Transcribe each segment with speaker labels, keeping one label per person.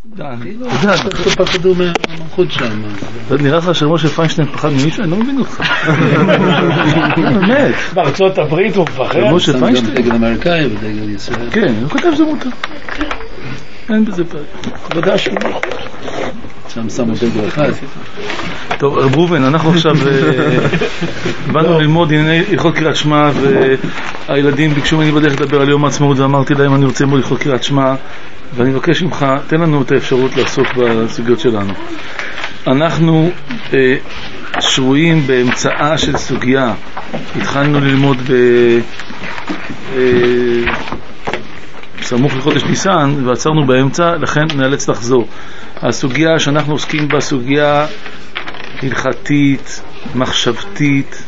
Speaker 1: פחדו מהמלכות שם.
Speaker 2: נראה לך שמשה פיינשטיין פחד ממישהו? אני לא מבין אותך. באמת.
Speaker 3: בארצות הברית הוא מפחד.
Speaker 2: משה פיינשטיין?
Speaker 1: דגל אמריקאי ודגל ישראל.
Speaker 2: כן, הוא כתב שזה מותר. אין בזה פעם.
Speaker 3: ודאי שהוא לא.
Speaker 1: שם שמו דגל אחד.
Speaker 2: טוב, רב ראובן, אנחנו עכשיו באנו ללמוד ענייני הלכות קריאת שמע, והילדים ביקשו ממני בדרך לדבר על יום העצמאות, ואמרתי להם אני רוצה ללמוד הלכות קריאת שמע, ואני מבקש ממך, תן לנו את האפשרות לעסוק בסוגיות שלנו. אנחנו שרויים באמצעה של סוגיה. התחלנו ללמוד סמוך לחודש ניסן ועצרנו באמצע, לכן נאלץ לחזור. הסוגיה שאנחנו עוסקים בה סוגיה הלכתית, מחשבתית,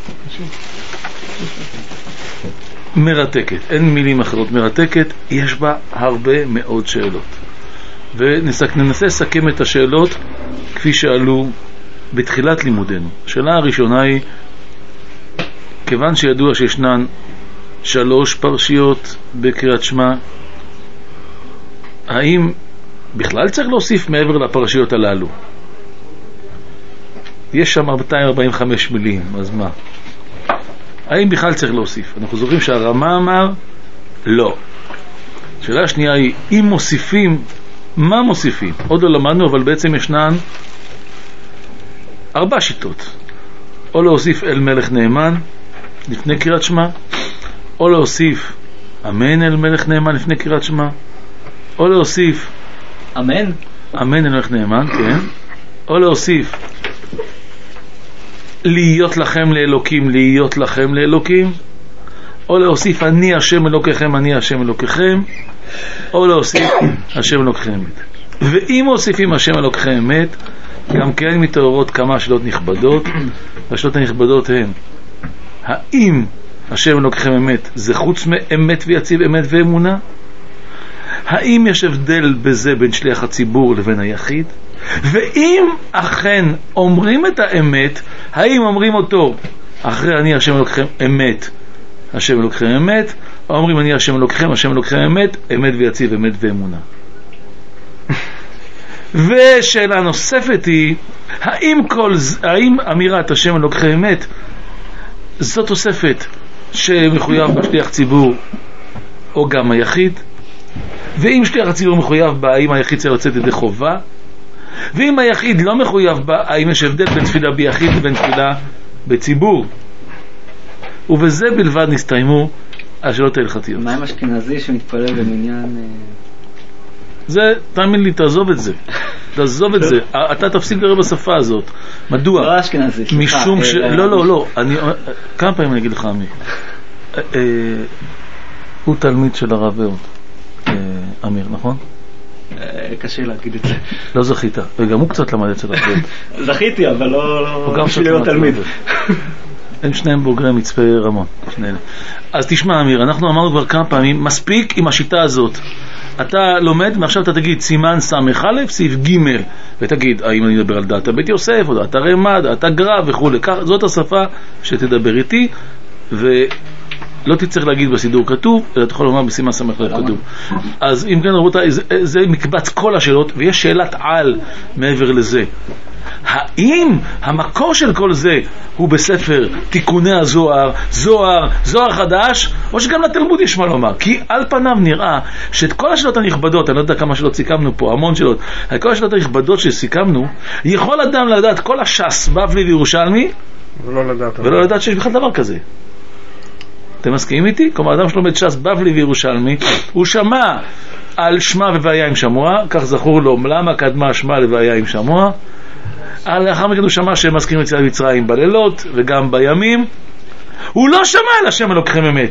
Speaker 2: מרתקת, אין מילים אחרות, מרתקת. יש בה הרבה מאוד שאלות, וננסה לסכם את השאלות כפי שעלו בתחילת לימודנו. השאלה הראשונה היא, כיוון שידוע שישנן 3 פרשיות בקריאת שמע, האם בכלל צריך להוסיף מעבר לפרשיות הללו? יש שם 245 מילים, אז מה? האם בכלל צריך להוסיף? אנחנו זוכרים שהרמה אמר לא. השאלה השנייה היא, אם מוסיפים, מה מוסיפים? עוד לא למדנו, אבל בעצם ישנן 4 שיטות. או להוסיף אל מלך נאמן לפני קריאת שמע, או להוסיף אמן אל מלך נאמן לפני קריאת שמע, או להוסיף
Speaker 4: אמן
Speaker 2: אל מלך נאמן, כן, או להוסיף להיות לכם לאלוקים, להיות לכם לאלוקים, או להוסיף אני השם אלוקיכם, אני השם אלוקיכם, או להוסיף השם אלוקיכם אמת. ואם מוסיפים השם אלוקיכם אמת, גם כן מתעוררות כמה שאלות נכבדות. והשאלות הנכבדות הן, האם השם אלוקיכם אמת זה חוץ מאמת ויציב, אמת ואמונה? האם יש הבדל בזה בין שליח הציבור לבין היחיד? ואם אכן אומרים את האמת, האם אומרים אותו אחרי אני השם אלוקיכם אמת, השם אלוקיכם אמת, או אומרים אני השם אלוקיכם, השם אלוקיכם אמת, אמת ויציב, אמת ואמונה? ושאלה נוספת היא, האם אמירת השם אלוקיכם אמת זו תוספת שמחויב בשליח ציבור או גם היחיד? ואם שליח הציבור מחויב בה, האם היחיד צריך לצאת ידי חובה? ואם היחיד לא מחויב בה, האם יש הבדל בין תפילה ביחיד לבין תפילה בציבור? ובזה בלבד נסתיימו השאלות ההלכתיות.
Speaker 4: מה עם אשכנזי שמתפלל במניין?
Speaker 2: זה, תאמין לי, תעזוב את זה. תעזוב את זה. אתה תפסיק לדבר בשפה הזאת. מדוע?
Speaker 4: לא אשכנזי, סליחה.
Speaker 2: משום ש... לא. כמה פעמים אני אגיד לך, עמי? הוא תלמיד של הרב אהוד. אמיר, נכון?
Speaker 4: קשה להגיד את זה.
Speaker 2: לא זכית, וגם הוא קצת למד אצל הרב אהוד.
Speaker 4: זכיתי, אבל לא בשביל להיות תלמיד.
Speaker 2: הם שניהם בוגרי מצפה רמון. אז תשמע, אמיר, אנחנו אמרנו כבר כמה פעמים, מספיק עם השיטה הזאת. אתה לומד, ועכשיו אתה תגיד סימן סמך א', סעיף ג', ותגיד, האם אני מדבר על דעת בית יוסף, או דעת הרמ"ד, דעת הגר"א וכו'. זאת השפה שתדבר איתי, ולא תצטרך להגיד בסידור כתוב, אלא אתה יכול לומר בסימן סמך א' כתוב. אז אם כן, רבותיי, זה מקבץ כל השאלות, ויש שאלת על מעבר לזה. האם המקור של כל זה הוא בספר תיקוני הזוהר, זוהר חדש, או שגם לתלמוד יש מה לומר? כי על פניו נראה שאת כל השאלות הנכבדות, אני לא יודע כמה שאלות סיכמנו פה, המון שאלות, את כל השאלות הנכבדות שסיכמנו, יכול אדם לדעת כל הש"ס, בבלי וירושלמי, ולא לדעת שיש בכלל דבר כזה. אתם מסכימים איתי? כלומר, אדם שלומד ש"ס, בבלי וירושלמי, הוא שמע על שמע ובעיה עם שמוע, כך זכור לו, למה קדמה שמע לבעיה עם שמוע? לאחר מכן הוא שמע שהם מזכירים יציאת מצרים בלילות וגם בימים. הוא לא שמע על השם אלוקיכם אמת.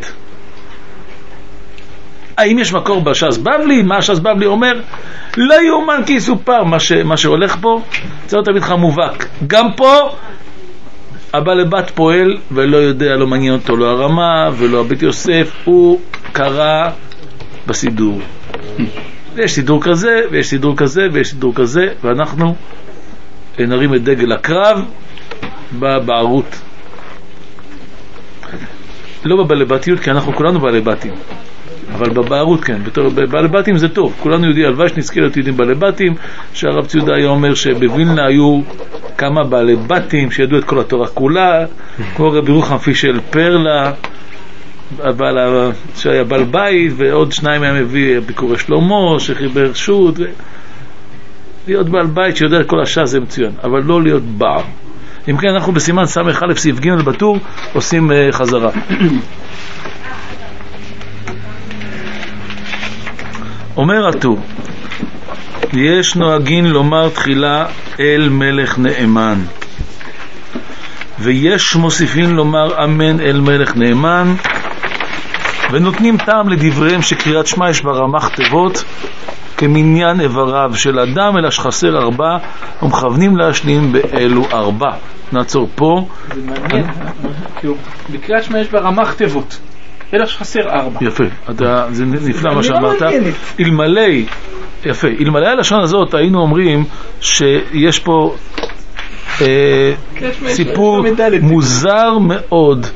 Speaker 2: האם יש מקור בש"ס בבלי? מה הש"ס בבלי אומר? לא יאומן כי יסופר. מה שהולך פה צריך תמיד לך מובהק. גם פה הבעל לבת פועל ולא יודע, לא מעניין אותו לא הרמה ולא הבית יוסף, הוא קרא בסידור. יש סידור כזה ויש סידור כזה ויש סידור כזה, ואנחנו נרים את דגל הקרב בבערות, לא בבעלי בתיות, כי אנחנו כולנו בעלי בתים. אבל בבערות כן, בעלי בתים זה טוב, כולנו יודעים, הלוואי שנזכה להיות יהודים בעלי בתים, שהרב ציודה היה אומר שבווילנה היו כמה בעלי בתים שידעו את כל התורה כולה, כמו רבי רוחם פישל פרלה, שהיה בעל בית, ועוד שניים היה מביא ביקורי שלמה, שחיבר שו"ת, להיות בעל בית שיודע את כל השעה זה מצוין, אבל לא להיות בער. אם כן, אנחנו בסימן סמך א' סעיף ג' בטור עושים חזרה. אומר הטור, יש נוהגין לומר תחילה אל מלך נאמן, ויש מוסיפין לומר אמן אל מלך נאמן, ונותנים טעם לדבריהם שקריאת שמע יש ברמ"ח תיבות כמניין איבריו של אדם, אלא שחסר 4, ומכוונים להשלים באלו 4. נעצור פה.
Speaker 5: זה מעניין, בקריאת שמע יש ברמ"ח תיבות, אלא שחסר 4.
Speaker 2: יפה, זה נפלא מה שאמרת. אלמלא, יפה, אלמלא הלשון הזאת היינו אומרים שיש פה סיפור מוזר מאוד.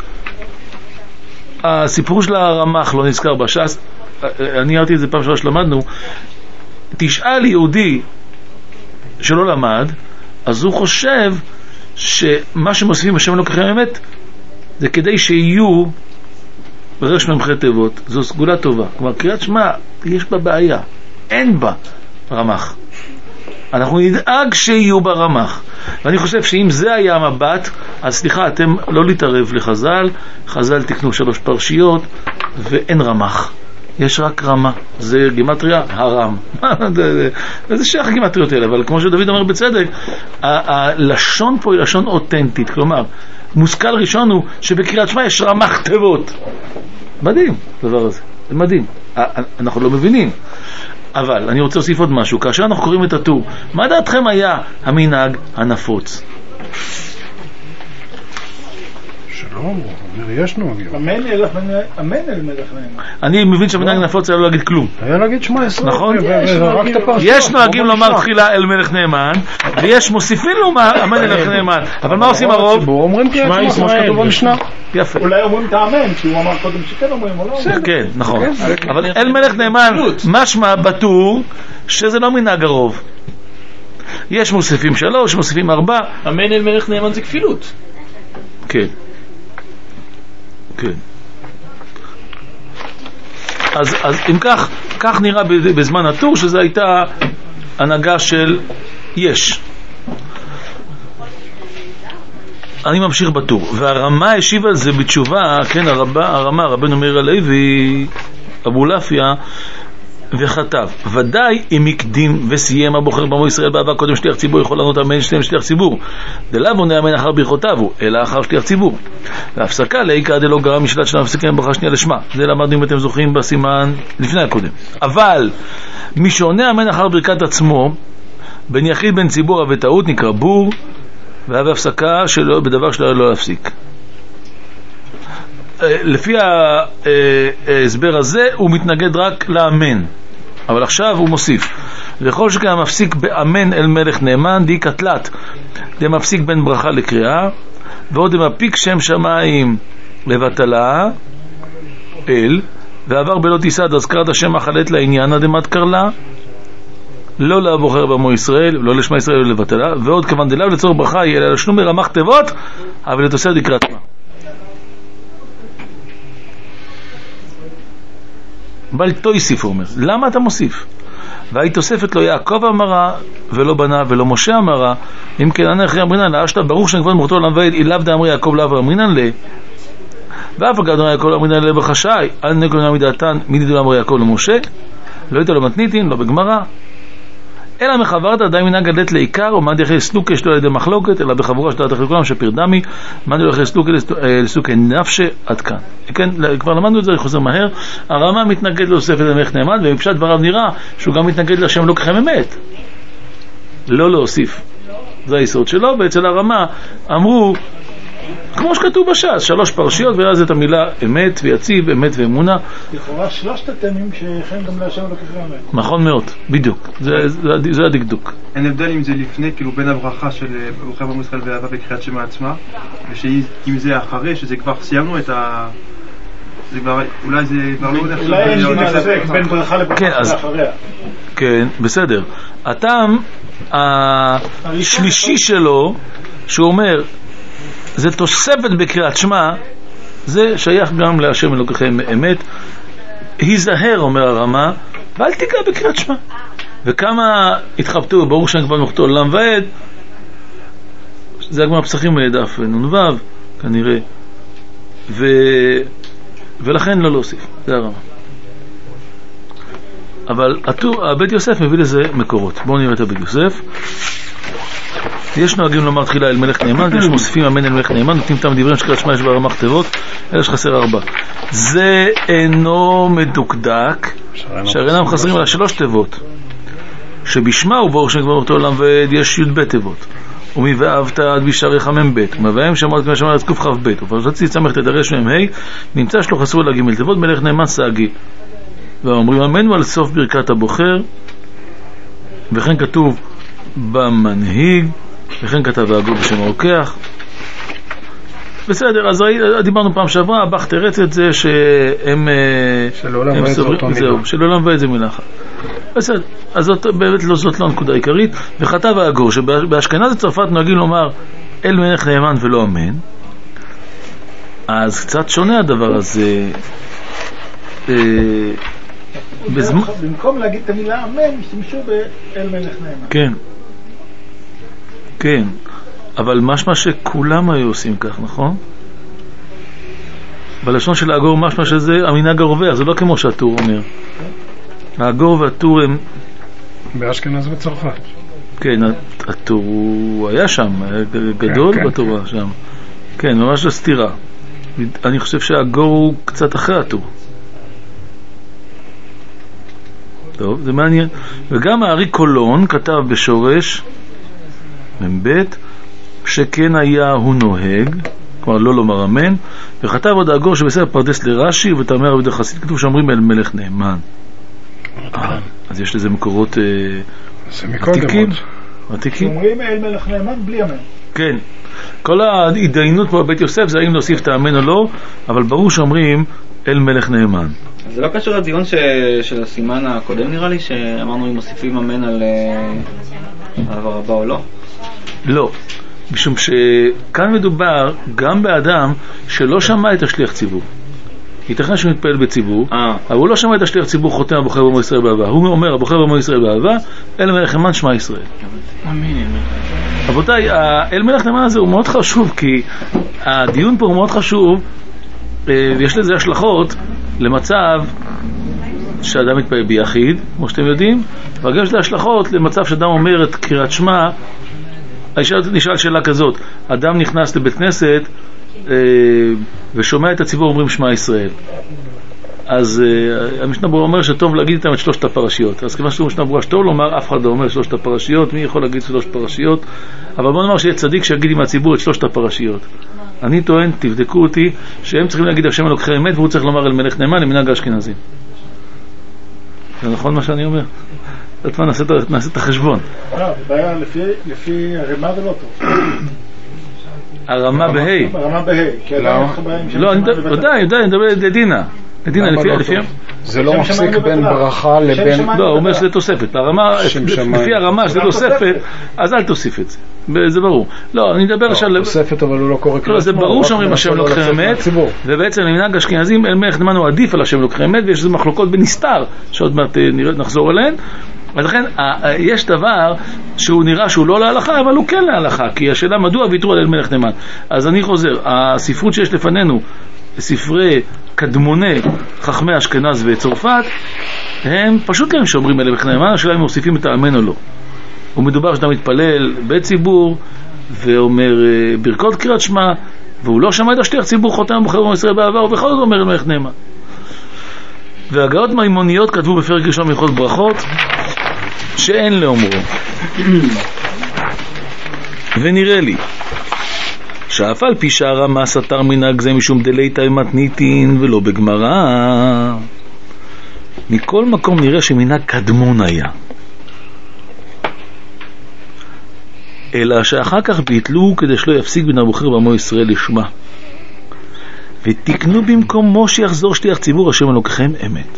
Speaker 2: הסיפור של הרמ"ח לא נזכר בש"ס, אני ראיתי את זה פעם שלוש למדנו. תשאל יהודי שלא למד, אז הוא חושב שמה שמוסיפים בשם לא ככה אמת זה כדי שיהיו בראש ממחי תיבות. זו סגולה טובה. כלומר, קריאת שמע יש בה בעיה, אין בה רמ"ח, אנחנו נדאג שיהיו ברמ"ח. ואני חושב שאם זה היה המבט, אז סליחה, אתם לא להתערב לחז"ל, חז"ל תקנו 3 פרשיות ואין רמ"ח, יש רק רמה, זה גימטריה הרם. זה שייך גימטריות האלה, אבל כמו שדוד אומר בצדק, הלשון פה היא לשון אותנטית, כלומר מושכל ראשון הוא שבקריאת שמע יש רמ"ח תיבות. מדהים הדבר הזה, זה מדהים. אנחנו לא מבינים, אבל אני רוצה להוסיף עוד משהו. כאשר אנחנו קוראים את הטור, מה דעתכם היה המנהג הנפוץ?
Speaker 3: שלום, יש נוהגים.
Speaker 5: אמן אל מלך נאמן.
Speaker 2: אני מבין שהמנהג הנפוץ היה לא להגיד כלום.
Speaker 3: היה להגיד שמע ישראל.
Speaker 2: נכון? יש נוהגים לומר תחילה אל מלך נאמן, ויש מוסיפים לומר אמן אל מלך נאמן. אבל מה עושים הרוב?
Speaker 3: אומרים שמע ישראל, כמו שכתוב במשנה.
Speaker 2: יפה.
Speaker 5: אולי אומרים את האמן, כי הוא אמר קודם שכן אומרים, או לא אומרים.
Speaker 2: כן, נכון. אבל אל מלך נאמן משמע בטור שזה לא מנהג הרוב. יש מוסיפים 3, מוסיפים 4.
Speaker 5: אמן אל מלך נאמן זה כפילות.
Speaker 2: כן. כן. אז אם כך נראה בזמן הטור, שזה הייתה הנהגה של יש. אני ממשיך בטור. והרמה השיב על זה בתשובה, כן, הרמה, רבנו מאיר הלוי, אבו לפיה, וכתב, ודאי אם הקדים וסיים הבוחר בעמו ישראל בעבר קודם שליח ציבור, יכול לענות אמן שניהם שליח ציבור, דלאו עונה אמן אחר ברכותיו, אלא אחר שליח ציבור. והפסקה לעיקר דלא גרם משלט של המפסיקים ברכה שנייה לשמה. זה למדנו אם אתם זוכרים בסימן לפני הקודם. אבל מי שעונה אמן אחר ברכת עצמו בין יחיד בין ציבור וטעות נקרא בור, והווה הפסקה שלו בדבר שלו לא להפסיק. לפי ההסבר הזה הוא מתנגד רק לאמן, אבל עכשיו הוא מוסיף, וכל שכן מפסיק באמן אל מלך נאמן די קטלת דמפסיק בין ברכה לקריאה, ועוד דמפיק שם שמיים לבטלה אל, ועבר בלא תיסד אזכרת השם החלט לעניין דמת קרלה, לא לבוחר בעמו ישראל, לא לשמה ישראל ולבטלה, ועוד כיוון דלאו לצורך ברכה יהיה לשלום ברמ"ח תיבות, אבל לתוספת לקראת מה. בל תוסיף, הוא אומר. למה אתה מוסיף? והיא תוספת לו יעקב אמרה ולא בנה ולא משה אמרה, אם כן אנה אחרי אמרינן לאשתה ברוך שנכבוד מורתו למבד אילאו דאמרי יעקב לאו אמרינן לה, ואף הגדול יעקב אמרינן לה בחשאי אל נקונה מדעתן מידידו אמרי יעקב למשה, לא הייתה לו מתניתין, לא בגמרא, אלא מחברת עדיין מנהג הדלת לעיקר, ומאן דחי סלוקה שלו על ידי מחלוקת, אלא בחבורה שדעת אחרי כולם שפיר דמי, מאן דחי סלוקה לסלוקה נפשה, עד כאן. כן, כבר למדנו את זה, אני חוזר מהר. הרמה מתנגד להוספת למלך נאמן, ומפשט דבריו נראה שהוא גם מתנגד לשם לא ככם אמת. לא להוסיף. זה היסוד שלו, ואצל הרמה אמרו, כמו שכתוב בש"ס, 3 פרשיות, ואז את המילה אמת ויציב, אמת ואמונה.
Speaker 5: לכאורה 3 התמים שייכים גם להשם ולככם אמת.
Speaker 2: נכון מאוד, בדיוק. זה הדקדוק.
Speaker 6: אין הבדל אם זה לפני, כאילו בין הברכה של ברוך בעמו ישראל ואהבה בקריאת שמע עצמה, ושאם זה אחרי, שזה כבר סיימנו את אולי זה כבר לא הולך...
Speaker 3: אולי אין שום ספק בין ברכה לברכה לאחריה.
Speaker 2: כן, בסדר. הטעם השלישי שלו, שהוא אומר, זה תוספת בקריאת שמע, זה שייך גם להשם אלוקיכם אמת. היזהר, אומר הרמה, ואל תיגע בקריאת שמע. וכמה התחבטו, ברור שאני כבר מוכתו עולם ועד, זה הגמרא פסחים דף נ"ו, כנראה, ולכן לא להוסיף, זה הרמה. אבל הבית יוסף מביא לזה מקורות. בואו נראה את הבית יוסף. יש נוהגים לומר תחילה אל מלך נאמן, יש מוסיפים אמן אל מלך נאמן, נותנים תם דברים שקראת שמע יש ברמ"ח תיבות, אלא שחסר 4. זה אינו מדוקדק, שהרינם חסרים על 3 תיבות, שבשמה הוא ברוך שם כבר אותו עולם ועד יש י"ב תיבות, ומי ואהבת עד בשעריך מ"ב, ומבהם שמרת כמו שמרת קוף כ"ב, ופרשת צמח תדרש מ"ה, נמצא שלא חסרו לה ג' תיבות, מלך נאמן סאגי. ואומרים אמנו על סוף ברכת הבוחר, וכן כתוב במנהיג, וכן כתב הגור בשם הרוקח. בסדר, אז דיברנו פעם שעברה, הבח תרץ את זה שהם
Speaker 3: שלעולם ועד זה אותו מילה.
Speaker 2: זהו, שלעולם ועד זה מילה אחת. בסדר, אז באמת זאת לא הנקודה העיקרית. וכתב הגור שבאשכנז וצרפת נוהגים לומר אל מלך נאמן ולא אמן, אז קצת שונה הדבר הזה.
Speaker 3: במקום להגיד את המילה אמן, משתמשו באל מלך נאמן.
Speaker 2: כן. כן. אבל משמע שכולם היו עושים כך, נכון? בלשון של האגור משמע שזה המנהג הרווח, זה לא כמו שהטור אומר. האגור והטור הם...
Speaker 3: באשכנז וצרפת.
Speaker 2: כן, הטור הוא היה שם, היה גדול כן, בתורה שם. כן, ממש לסתירה. אני חושב שהאגור הוא קצת אחרי הטור. טוב, זה מעניין. וגם הארי קולון כתב בשורש מ"ב שכן היה הוא נוהג, כלומר לא לומר אמן, וכתב עוד האגור שבספר פרדס לרש"י ותלמי רבי יהודה חסיד כתוב שאומרים אל מלך נאמן. אז יש לזה מקורות עתיקים.
Speaker 3: אומרים אל מלך נאמן בלי אמן.
Speaker 2: כן. כל ההתדיינות פה בבית יוסף זה האם להוסיף את האמן או לא, אבל ברור שאומרים אל מלך נאמן.
Speaker 4: זה לא קשור לדיון של הסימן הקודם נראה לי, שאמרנו אם מוסיפים אמן על העבר הבא או לא?
Speaker 2: לא, משום שכאן מדובר גם באדם שלא שמע את השליח ציבור. ייתכן שהוא מתפעל בציבור, אבל הוא לא שמע את השליח ציבור חותם הבוחר במו ישראל באהבה. הוא אומר הבוחר במו ישראל באהבה, אל מלך נאמן שמע ישראל. רבותיי, אל מלך נאמן הזה הוא מאוד חשוב, כי הדיון פה הוא מאוד חשוב, ויש לזה השלכות למצב שאדם מתפעל ביחיד, כמו שאתם יודעים, וגם יש לזה השלכות למצב שאדם אומר את קריאת שמע. נשאל שאלה כזאת, אדם נכנס לבית כנסת ושומע את הציבור אומרים שמע ישראל, אז המשנה ברורה אומר שטוב להגיד איתם את 3 הפרשיות. אז כיוון שהמשנה ברורה שטוב לומר, אף אחד לא אומר 3 הפרשיות, מי יכול להגיד 3 פרשיות? אבל בוא נאמר שיהיה צדיק שיגיד עם הציבור את 3 הפרשיות. אני טוען, תבדקו אותי, שהם צריכים להגיד השם אלוקיכם אמת, והוא צריך לומר אל מלך נאמן למנהג האשכנזים. זה נכון מה שאני אומר? זאת אומרת, נעשה את החשבון.
Speaker 3: בעיה לפי הרמה ולא טוב.
Speaker 2: הרמה בהי.
Speaker 3: הרמה בהי.
Speaker 2: לא, אני מדבר לדינה.
Speaker 3: זה לא מפסיק בין ברכה לבין...
Speaker 2: לא, הוא אומר שזה תוספת. לפי הרמה שזה תוספת, אז אל תוסיף את זה. זה ברור. לא, אני מדבר עכשיו...
Speaker 3: תוספת אבל הוא לא קורא כלל.
Speaker 2: זה ברור שאומרים השם אלוקיכם אמת, ובעצם למנהג האשכנזים אל מלך נאמן הוא עדיף על השם אלוקיכם אמת, ויש איזה מחלוקות בנסתר, שעוד מעט נחזור אליהן. אז לכן, יש דבר שהוא נראה שהוא לא להלכה, אבל הוא כן להלכה, כי השאלה מדוע ויתרו על אל מלך נאמן. אז אני חוזר, הספרות שיש לפנינו, ספרי קדמוני חכמי אשכנז וצרפת, הם פשוט להם שאומרים אל מלך נאמן, השאלה אם מוסיפים את האמן או לא. ומדובר שאתה מתפלל בציבור ואומר ברכות קריאת שמע, והוא לא שמע את השליח ציבור חותם הבוחר במו ישראל באהבה, ובכל זאת אומר אל מלך נאמן. והגאות מימוניות כתבו בפרק ראשון מהלכות ברכות שאין לאומרו. ונראה לי שאף על פי שהרמה סתר מנהג זה משום דלייתא מתניתין ולא בגמרא, מכל מקום נראה שמנהג קדמון היה, אלא שאחר כך ביטלו כדי שלא יפסיק בן הבוחר במו ישראל לשמה. ותקנו במקומו שיחזור שליח ציבור השם אלוקיכם אמת.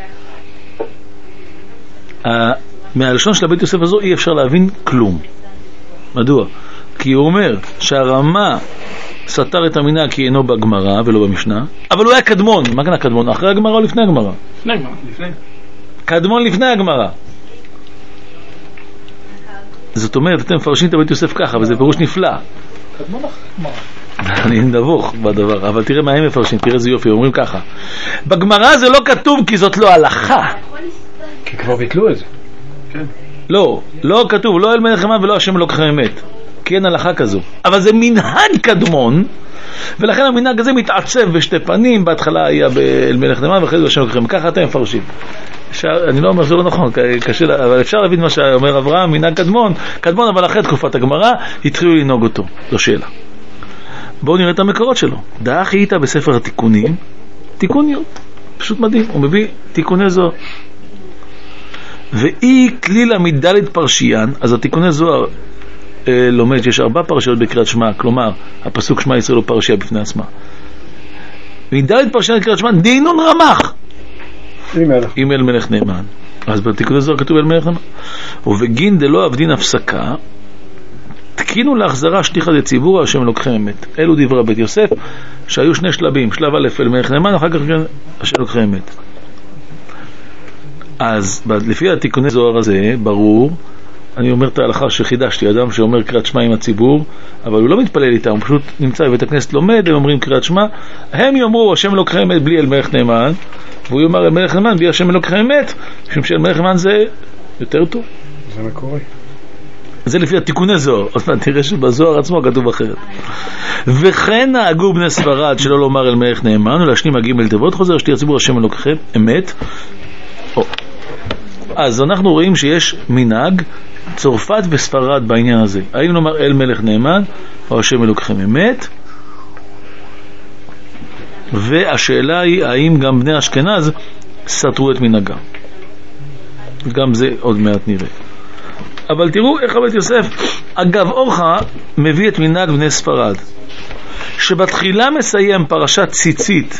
Speaker 2: מהלשון של הבית יוסף הזו אי אפשר להבין כלום. מדוע? כי הוא אומר שהרמה סתר את המנהג כי אינו בגמרא ולא במשנה, אבל הוא היה קדמון. מה כאן הקדמון? אחרי הגמרא או לפני הגמרא?
Speaker 5: לפני הגמרא.
Speaker 2: קדמון לפני הגמרא. זאת אומרת, אתם מפרשים את הבית יוסף ככה, וזה פירוש נפלא.
Speaker 3: קדמון אחרי הגמרא.
Speaker 2: אני נבוך בדבר, אבל תראה מה הם מפרשים, תראה איזה יופי, אומרים ככה. בגמרא זה לא כתוב כי זאת לא הלכה.
Speaker 3: כי כבר ביטלו את זה.
Speaker 2: לא כתוב, לא אל מלך נאמן ולא השם אלוקיכם אמת. כי אין הלכה כזו. אבל זה מנהג קדמון, ולכן המנהג הזה מתעצב בשתי פנים, בהתחלה היה אל מלך נאמן ואחרי זה השם אלוקיכם. ככה אתם מפרשים. אני לא אומר שזה לא נכון, קשה, אבל אפשר להבין מה שאומר אברהם, מנהג קדמון, אבל אחרי תקופת הגמרא התחילו לנהוג אותו. זו שאלה. בואו נראה את המקורות שלו. דאחי איתה בספר התיקונים, תיקוניות, פשוט מדהים, הוא מביא תיקוני זוהר. ואי כלילה מדלת פרשיין, אז התיקוני זוהר לומד שיש 4 פרשיות בקריאת שמע, כלומר, הפסוק שמע ישראל הוא פרשיה בפני עצמה. מדלת פרשיין בקריאת שמע, דינון רמח. עם אל מלך נאמן. אז בתיקוני זוהר כתוב אל מלך נאמן. ובגין דלא עבדין הפסקה, תקינו להחזרה שליחה לציבור השם אלוקיכם אמת. אלו דברי בית יוסף, שהיו 2 שלבים, שלב א' אל מלך נאמן, אחר כך השם אלוקיכם אמת. אז לפי התיקוני זוהר הזה, ברור, אני אומר את ההלכה שחידשתי, אדם שאומר קריאת שמע עם הציבור, אבל הוא לא מתפלל איתה, הוא פשוט נמצא בבית הכנסת לומד, הם אומרים קריאת שמע, הם יאמרו השם אלוקיכם אמת בלי אל מלך נאמן, והוא יאמר אל מלך נאמן בלי השם אלוקיכם אמת, משום שאל מלך נאמן זה יותר טוב.
Speaker 3: זה מקורי.
Speaker 2: זה לפי התיקוני זוהר. אז תראה שבזוהר עצמו כתוב אחרת. וכן נהגו בני ספרד שלא לומר אל מלך נאמן ולהשלים הג' תיבות חוזר שתהיה ציבור השם אלוקיכם אמת. אז אנחנו רואים שיש מנהג צרפת וספרד בעניין הזה. האם לומר אל מלך נאמן או השם אלוקיכם אמת? והשאלה היא האם גם בני אשכנז סתרו את מנהגם. גם זה עוד מעט נראה. אבל תראו איך הבית יוסף אגב אורחה מביא את מנהג בני ספרד, שבתחילה מסיים פרשת ציצית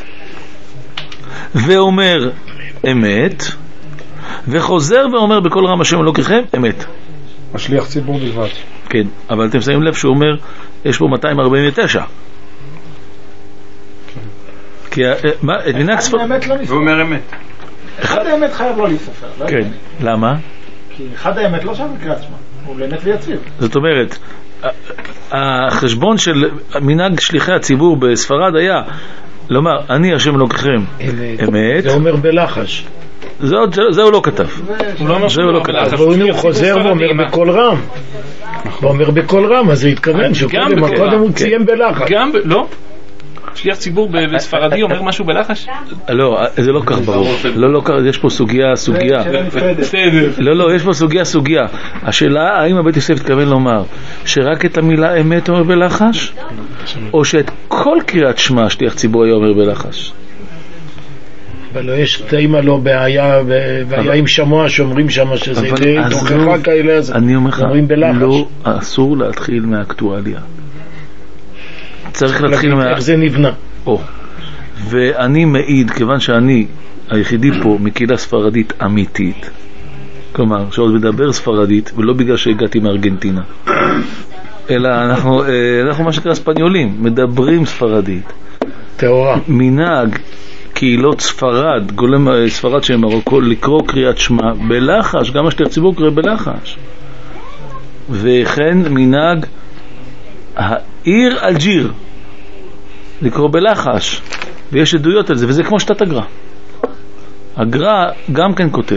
Speaker 2: ואומר אמת, וחוזר ואומר בכל רם השם אלוקיכם אמת.
Speaker 3: השליח ציבור בלבד.
Speaker 2: כן, אבל אתם שמים לב שהוא אומר יש פה 249. כי את מנהג ספרד
Speaker 6: הוא אומר אמת.
Speaker 3: אחד האמת חייב לא להיספר.
Speaker 2: כן, למה?
Speaker 3: כי אחד האמת לא שם בקריאת שמע, הוא לאמת ויציב.
Speaker 2: זאת אומרת, החשבון של מנהג שליחי הציבור בספרד היה לומר אני השם אלוקיכם אמת.
Speaker 3: זה אומר בלחש.
Speaker 2: זה הוא לא כתב.
Speaker 3: זה הוא לא כתב. אבל הוא חוזר ואומר בקול רם. הוא אומר בקול רם, אז הוא התכוון שקודם הוא ציין בלחש.
Speaker 5: גם, לא? שליח ציבור בספרדי אומר משהו בלחש?
Speaker 2: לא, זה לא כך ברור. לא, יש פה סוגיה. לא, יש פה סוגיה. השאלה, האם הבית יוסף התכוון לומר שרק את המילה אמת אומר בלחש? או שאת כל קריאת שמע שליח ציבור היה אומר בלחש?
Speaker 3: אבל יש תאימה לו בעיה עם שמוע שאומרים שמה שזה תוכחה כאלה, אז אומרים בלחש.
Speaker 2: לא, אסור להתחיל מהאקטואליה. צריך להתחיל
Speaker 3: איך זה נבנה.
Speaker 2: ואני מעיד, כיוון שאני היחידי פה מקהילה ספרדית אמיתית, כלומר שעוד מדבר ספרדית, ולא בגלל שהגעתי מארגנטינה, אלא אנחנו מה שקרה ספניולים, מדברים ספרדית.
Speaker 3: תאורה.
Speaker 2: מנהג קהילות ספרד, גולם ספרד של מרוקו, לקרוא קריאת שמע בלחש, גם השליח ציבור קורא בלחש. וכן מנהג העיר אלג'יר לקרוא בלחש, ויש עדויות על זה, וזה כמו שתת הגר"א. הגר"א גם כן כותב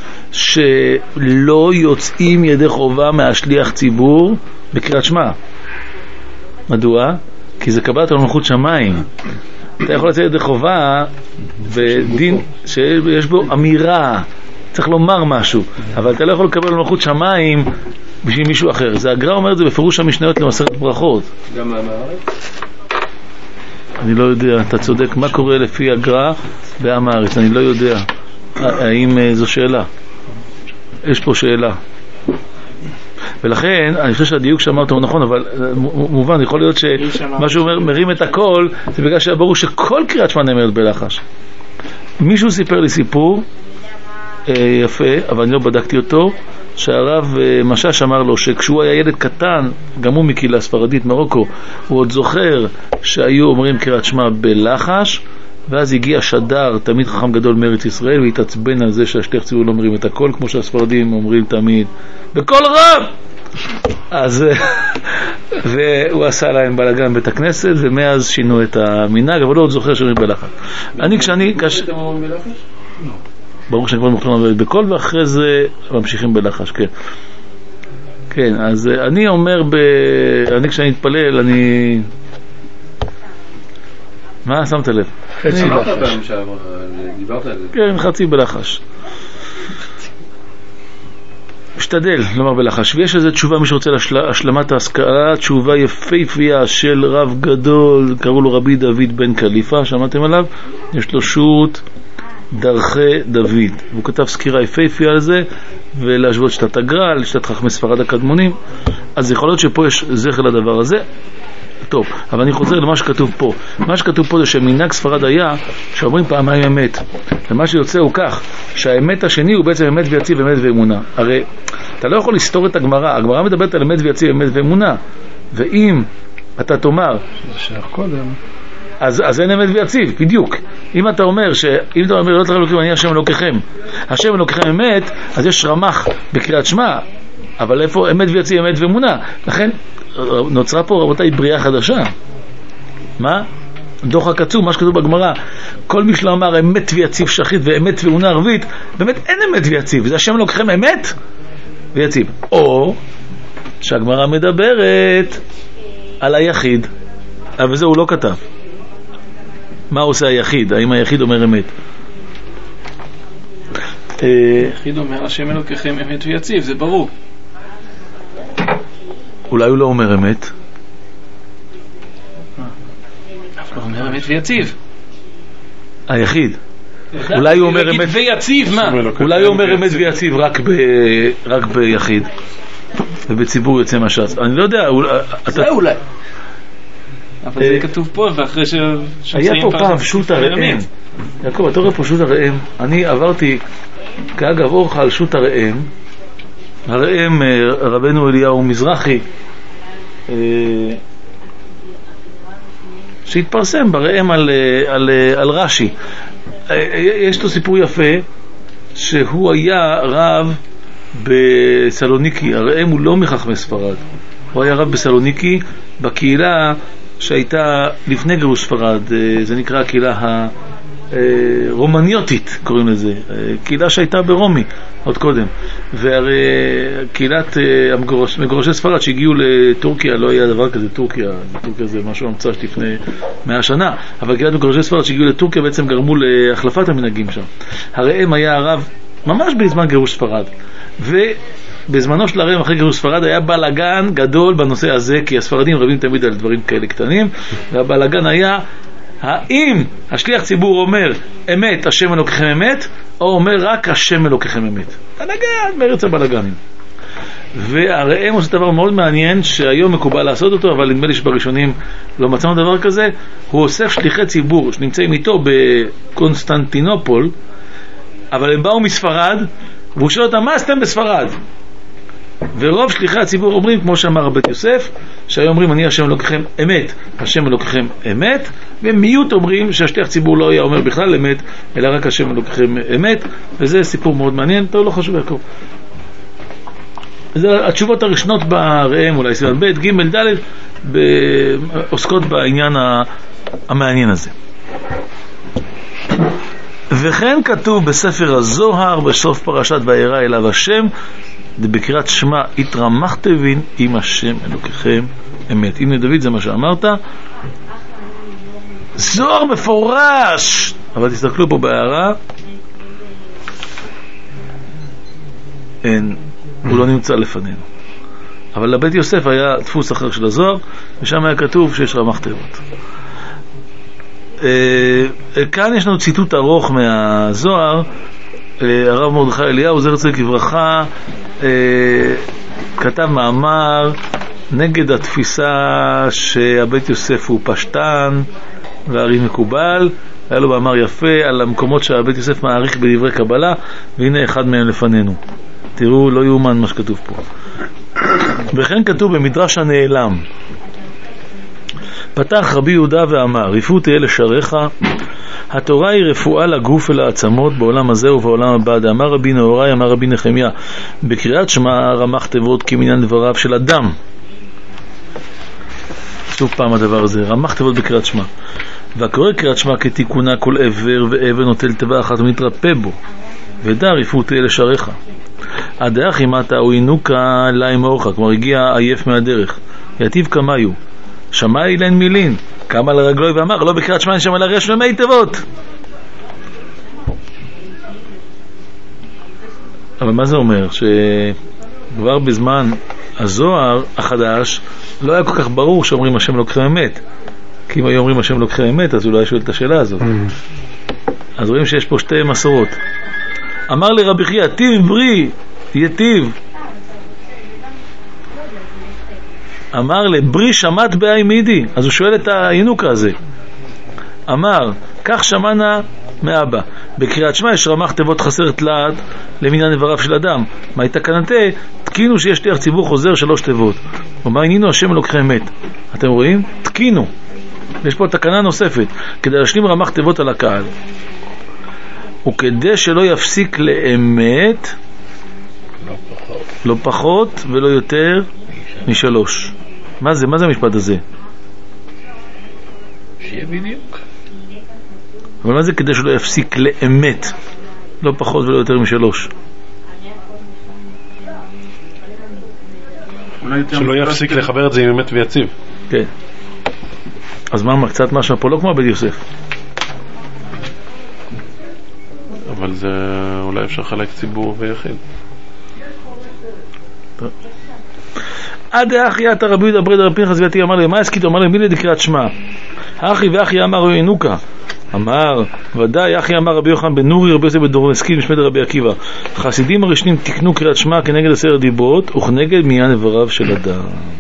Speaker 2: שלא יוצאים ידי חובה מהשליח ציבור בקריאת שמע. מדוע? כי זה קבלת מלכות שמיים. אתה יכול לצאת ידי חובה בדין שיש בו אמירה, צריך לומר משהו, אבל אתה לא יכול לקבל מלכות שמיים בשביל מישהו אחר. זה הגר"א אומר את זה בפירוש המשניות למסכת ברכות.
Speaker 6: גם מהארץ?
Speaker 2: אני לא יודע, אתה צודק, מה קורה לפי הגר"א בעם הארץ? אני לא יודע. האם זו שאלה? יש פה שאלה. ולכן אני חושב שהדיוק שאמרת הוא נכון, אבל מובן, יכול להיות שמה שהוא אומר, מרים את הכל, זה בגלל שברור שכל קריאת שמע נאמרת בלחש. מישהו סיפר לי סיפור יפה, אבל אני לא בדקתי אותו, שהרב משש אמר לו שכשהוא היה ילד קטן, גם הוא מקהילה ספרדית מרוקו, הוא עוד זוכר שהיו אומרים קריאת שמע בלחש, ואז הגיע שדר, תמיד חכם גדול מארץ ישראל, והתעצבן על זה שהשליח ציבור לא אומרים את הכל, כמו שהספרדים אומרים תמיד בכל רב. אז והוא עשה להם בלגן בית הכנסת, ומאז שינו את המנהג, אבל לא עוד זוכר שאומרים בלחש. אני כשאני ברור שאני כבר מוכנים בכל, ואחרי זה ממשיכים בלחש, כן. כן, אז אני אומר אני כשאני אתפלל, אני... מה שמת לב?
Speaker 3: חצי לחש.
Speaker 6: דיברת על זה.
Speaker 2: כן, חצי בלחש. משתדל לומר בלחש. ויש איזו תשובה, מי שרוצה להשלמת ההשכלה, תשובה יפהפייה של רב גדול, קראו לו רבי דוד בן קליפה, שמעתם עליו? יש לו שו"ת דרכי דוד, והוא כתב סקירה יפהפייה על זה, ולהשוות שיטת הגר"א, שיטת חכמי ספרד הקדמונים. אז יכול להיות שפה יש זכר לדבר הזה. טוב, אבל אני חוזר למה שכתוב פה. מה שכתוב פה זה שמנהג ספרד היה שאומרים פעמיים אמת, ומה שיוצא הוא כך, שהאמת השני הוא בעצם אמת ויציב, אמת ואמונה. הרי אתה לא יכול לסתור את הגמרא, הגמרא מדברת על אמת ויציב, אמת ואמונה, ואם אתה תאמר אז אין אמת ויציב, בדיוק. אם אתה אומר לא צריך אלוקים, אני השם אלוקיכם, השם אלוקיכם אמת, אז יש רמ"ח בקריאת שמע, אבל איפה אמת ויציב, אמת ואמונה? לכן נוצרה פה רבותיי בריאה חדשה. מה? דוח הקצוב, מה שכתוב בגמרא, כל מי שלא אמר אמת ויציב שחית ואמת ואמונה ערבית, באמת אין אמת ויציב, זה השם אלוקיכם אמת ויציב. או שהגמרא מדברת על היחיד, אבל זה הוא לא כתב. מה עושה היחיד? האם היחיד אומר אמת?
Speaker 5: היחיד אומר השם אלוקיכם אמת ויציב, זה ברור.
Speaker 2: אולי הוא לא אומר אמת?
Speaker 5: אבל הוא אומר אמת ויציב.
Speaker 2: היחיד. אולי הוא אומר אמת
Speaker 5: ויציב, מה?
Speaker 2: אולי הוא אומר אמת ויציב רק ביחיד, ובציבור יוצא מש"ס. אני לא יודע.
Speaker 5: זה אולי. אבל זה כתוב פה, ואחרי
Speaker 2: היה פה פעם שו"ת הראם. יעקב, אתה רואה פה שו"ת הראם. אני עברתי כאגב אורחה על שו"ת הראם. הראם רבנו אליהו מזרחי, שהתפרסם בראם על רש"י. יש לו סיפור יפה, שהוא היה רב בסלוניקי. הראם הוא לא מחכמי ספרד, הוא היה רב בסלוניקי, בקהילה שהייתה לפני גירוש ספרד, זה נקרא הקהילה הרומניוטית, קוראים לזה, קהילה שהייתה ברומי עוד קודם. והרי קהילת מגורשי ספרד שהגיעו לטורקיה, לא היה דבר כזה טורקיה זה משהו המצא לפני 100 שנה, אבל קהילת מגורשי ספרד שהגיעו לטורקיה בעצם גרמו להחלפת המנהגים שם. הראם היה הרב ממש בזמן גירוש ספרד, ובזמנו של הראם אחרי גירוש ספרד היה בלגן גדול בנושא הזה, כי הספרדים רבים תמיד על דברים כאלה קטנים, והבלגן היה האם השליח ציבור אומר אמת השם אלוקיכם אמת, או אומר רק השם אלוקיכם אמת. בלגן, בארץ הבלגנים. והראם עושה דבר מאוד מעניין שהיום מקובל לעשות אותו, אבל נדמה לי שבראשונים לא מצאנו דבר כזה. הוא אוסף שליחי ציבור שנמצאים איתו בקונסטנטינופול, אבל הם באו מספרד, והוא שואל אותם, מה עשיתם בספרד? ורוב שליחי הציבור אומרים, כמו שאמר רבי יוסף, שהיום אומרים, אני השם אלוקיכם אמת, השם אלוקיכם אמת, ומיעוט אומרים שהשליח ציבור לא היה אומר בכלל אמת, אלא רק השם אלוקיכם אמת, וזה סיפור מאוד מעניין. טוב, לא חשוב יעקב. זה התשובות הראשונות בראם, אולי סימן ב', ג', ד', עוסקות בעניין המעניין הזה. וכן כתוב בספר הזוהר בסוף פרשת וירא אליו השם, בקריאת שמע התרמחתבין עם השם אלוקיכם אמת. הנה דוד, זה מה שאמרת, זוהר מפורש. אבל תסתכלו פה בהערה, אין, הוא לא נמצא לפנינו, אבל לבית יוסף היה דפוס אחר של הזוהר, ושם היה כתוב שיש רמ"ח תיבות. כאן יש לנו ציטוט ארוך מהזוהר. הרב מרדכי אליהו זכר צדיק לברכה כתב מאמר נגד התפיסה שהבית יוסף הוא פשטן והריב מקובל. היה לו מאמר יפה על המקומות שהבית יוסף מעריך בדברי קבלה, והנה אחד מהם לפנינו. תראו, לא יאומן מה שכתוב פה. וכן כתוב במדרש הנעלם, פתח רבי יהודה ואמר, רפוא תהיה לשעריך, התורה היא רפואה לגוף ולעצמות בעולם הזה ובעולם הבא. אמר רבי נהוראי, אמר רבי נחמיה, בקריאת שמע רמ"ח תיבות כמניין דבריו של אדם. שוב פעם הדבר הזה, רמ"ח תיבות בקריאת שמע. והקורא קריאת שמע כתיקונה כל עבר ועבר נוטל תיבה אחת ומתרפא בו, ודע רפוא תהיה לשעריך. הדרך אימתה או אינוקה לה אמורך, כלומר הגיע עייף מהדרך, יתיב כמיו, שמע אילן מילין, קם על רגלוי ואמר, לא בקריאת שמע נשמע לרש ומי תיבות. אבל מה זה אומר? שכבר בזמן הזוהר החדש לא היה כל כך ברור שאומרים השם לוקחים אמת, כי אם היו אומרים השם לוקחים אמת אז הוא לא היה שואל את השאלה הזאת. אז רואים שיש פה שתי מסורות. אמר לרבי חייא, טיב ברי יטיב, אמר לברי שמעת באי מידי, אז הוא שואל את הינוקה הזה. אמר, כך שמענה מאבא. בקריאת שמע יש רמ"ח תיבות חסר תלת למניין דבריו של אדם. מה הייתה כנתה? תקינו שיש שליח ציבור חוזר 3 תיבות. ומה עניינו השם לוקחי אמת? אתם רואים? תקינו. יש פה תקנה נוספת כדי להשלים רמ"ח תיבות על הקהל, וכדי שלא יפסיק לאמת לא פחות ולא יותר מ3. מה זה? מה זה המשפט הזה?
Speaker 3: שיהיה בדיוק.
Speaker 2: אבל מה זה כדי שלא יפסיק לאמת לא פחות ולא יותר מ3?
Speaker 7: שלא יפסיק לחבר את זה עם אמת ויציב.
Speaker 2: כן. אז מה, קצת משהו פה לא כמו בית יוסף.
Speaker 7: אבל זה אולי אפשר חלק ציבור ויחיד.
Speaker 2: עד האחי אתה רבי יהודה ברד רבי פנחס ויתי אמר לי, מה הסכית? אמר לי, מי לדקריאת שמע? האחי ואחי אמר ינוקה. אמר, ודאי, אחי אמר רבי יוחנן בן נורי רבי יוסף בן דורנסקי משמד רבי עקיבא, חסידים הראשונים תקנו קריאת שמע כנגד 10 דיברות וכנגד מניין איבריו של אדם.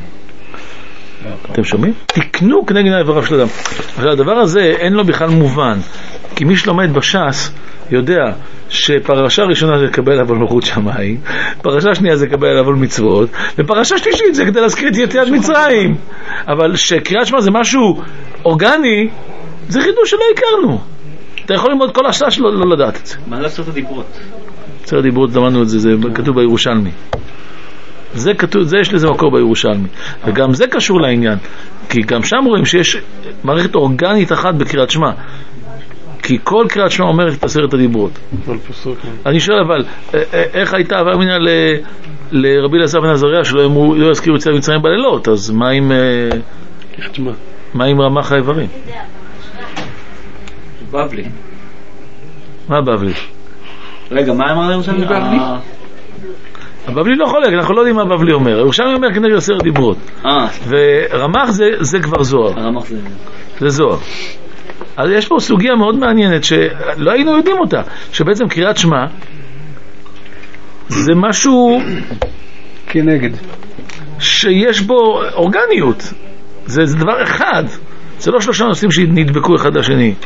Speaker 2: אתם שומעים? תקנו כנגד מניין איבריו של אדם. אבל הדבר הזה אין לו בכלל מובן, כי מי שלומד בש"ס יודע שפרשה ראשונה זה לקבל עול מלכות שמיים, פרשה שנייה זה לקבל עול מצוות, ופרשה שלישית זה כדי להזכיר את יציאת מצרים. אבל שקריאת שמע זה משהו אורגני, זה חידוש שלא הכרנו. אתה יכול ללמוד כל השעה שלא לא לדעת את זה.
Speaker 4: מה זה 10 דיברות?
Speaker 2: 10 דיברות, למדנו את זה, זה כתוב בירושלמי. זה כתוב, זה יש לזה מקור בירושלמי. וגם זה קשור לעניין, כי גם שם רואים שיש מערכת אורגנית אחת בקריאת שמע. כי כל קריאת שמע אומרת את 10 הדיברות. אני שואל אבל, איך הייתה עבר מינה לרבי אלעזר בן עזריה שלא יזכירו יציאת מצרים בלילות, אז מה עם רמ"ח האיברים?
Speaker 4: בבלי.
Speaker 2: מה בבלי?
Speaker 4: רגע, מה אמר לירושלמי? בבלי?
Speaker 2: הבבלי לא חולק, אנחנו לא יודעים מה בבלי אומר. ירושלמי אומר כנגד 10 דיברות. ורמ"ח זה כבר זוהר.
Speaker 4: הרמ"ח
Speaker 2: זה זוהר. אז יש פה סוגיה מאוד מעניינת שלא היינו יודעים אותה, שבעצם קריאת שמע זה משהו
Speaker 6: כנגד,
Speaker 2: שיש בו אורגניות. זה דבר אחד, זה לא 3 נושאים שנדבקו אחד לשני.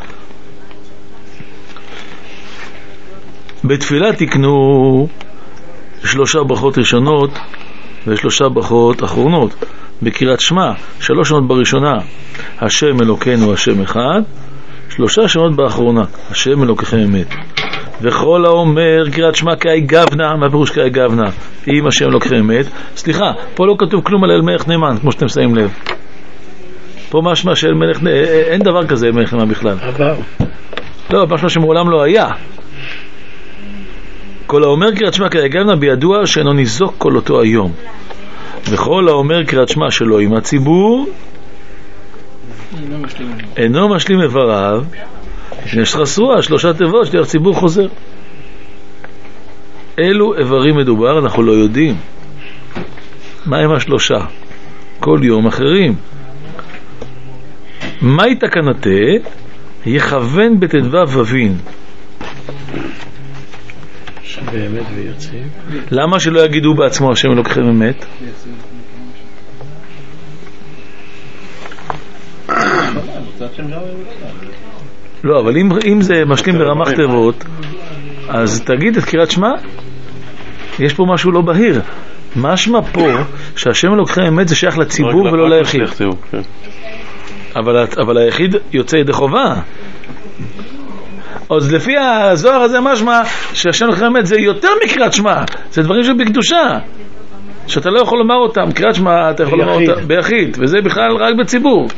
Speaker 2: בתפילה תקנו 3 ברכות ראשונות ו3 ברכות אחרונות. בקריאת שמע 3 שמות בראשונה השם אלוקינו השם אחד, 3 שמות באחרונה השם אלוקיכם אמת. וכל האומר קריאת שמע כאי גבנה, מה פירוש כאי גבנה? אם השם אלוקיכם אמת. סליחה, פה לא כתוב כלום על אל מלך נאמן, כמו שאתם שמים לב. פה משמע שאל מלך אין דבר כזה אל מלך נאמן בכלל. לא, משמע שמעולם לא היה. כל האומר קריאת שמע כאי גבנה בידוע שאינו ניזוק כל אותו היום. וכל האומר קריאת שמע שלו עם הציבור אינו משלים איבריו, יש חסרוה 3 תיבות שליח ציבור חוזר. אילו איברים מדובר אנחנו לא יודעים. מה עם 3? כל יום אחרים. מהי תקנתה? יכוון בתדווה ובין.
Speaker 3: באמת ויציב.
Speaker 2: למה שלא יגידו בעצמו השם אלוקיכם אמת? לא, אבל אם זה משלים ברמ"ח תיבות, אז תגיד את קריאת שמע. יש פה משהו לא בהיר. משמע פה שהשם אלוקיכם אמת זה שייך לציבור ולא ליחיד. אבל היחיד יוצא ידי חובה. אז לפי הזוהר הזה משמע שהשם אלוקיכם אמת זה יותר מקריאת שמע. זה דברים שבקדושה, שאתה לא יכול לומר אותם. קריאת שמע אתה יכול לומר אותם ביחיד, וזה בכלל רק בציבור.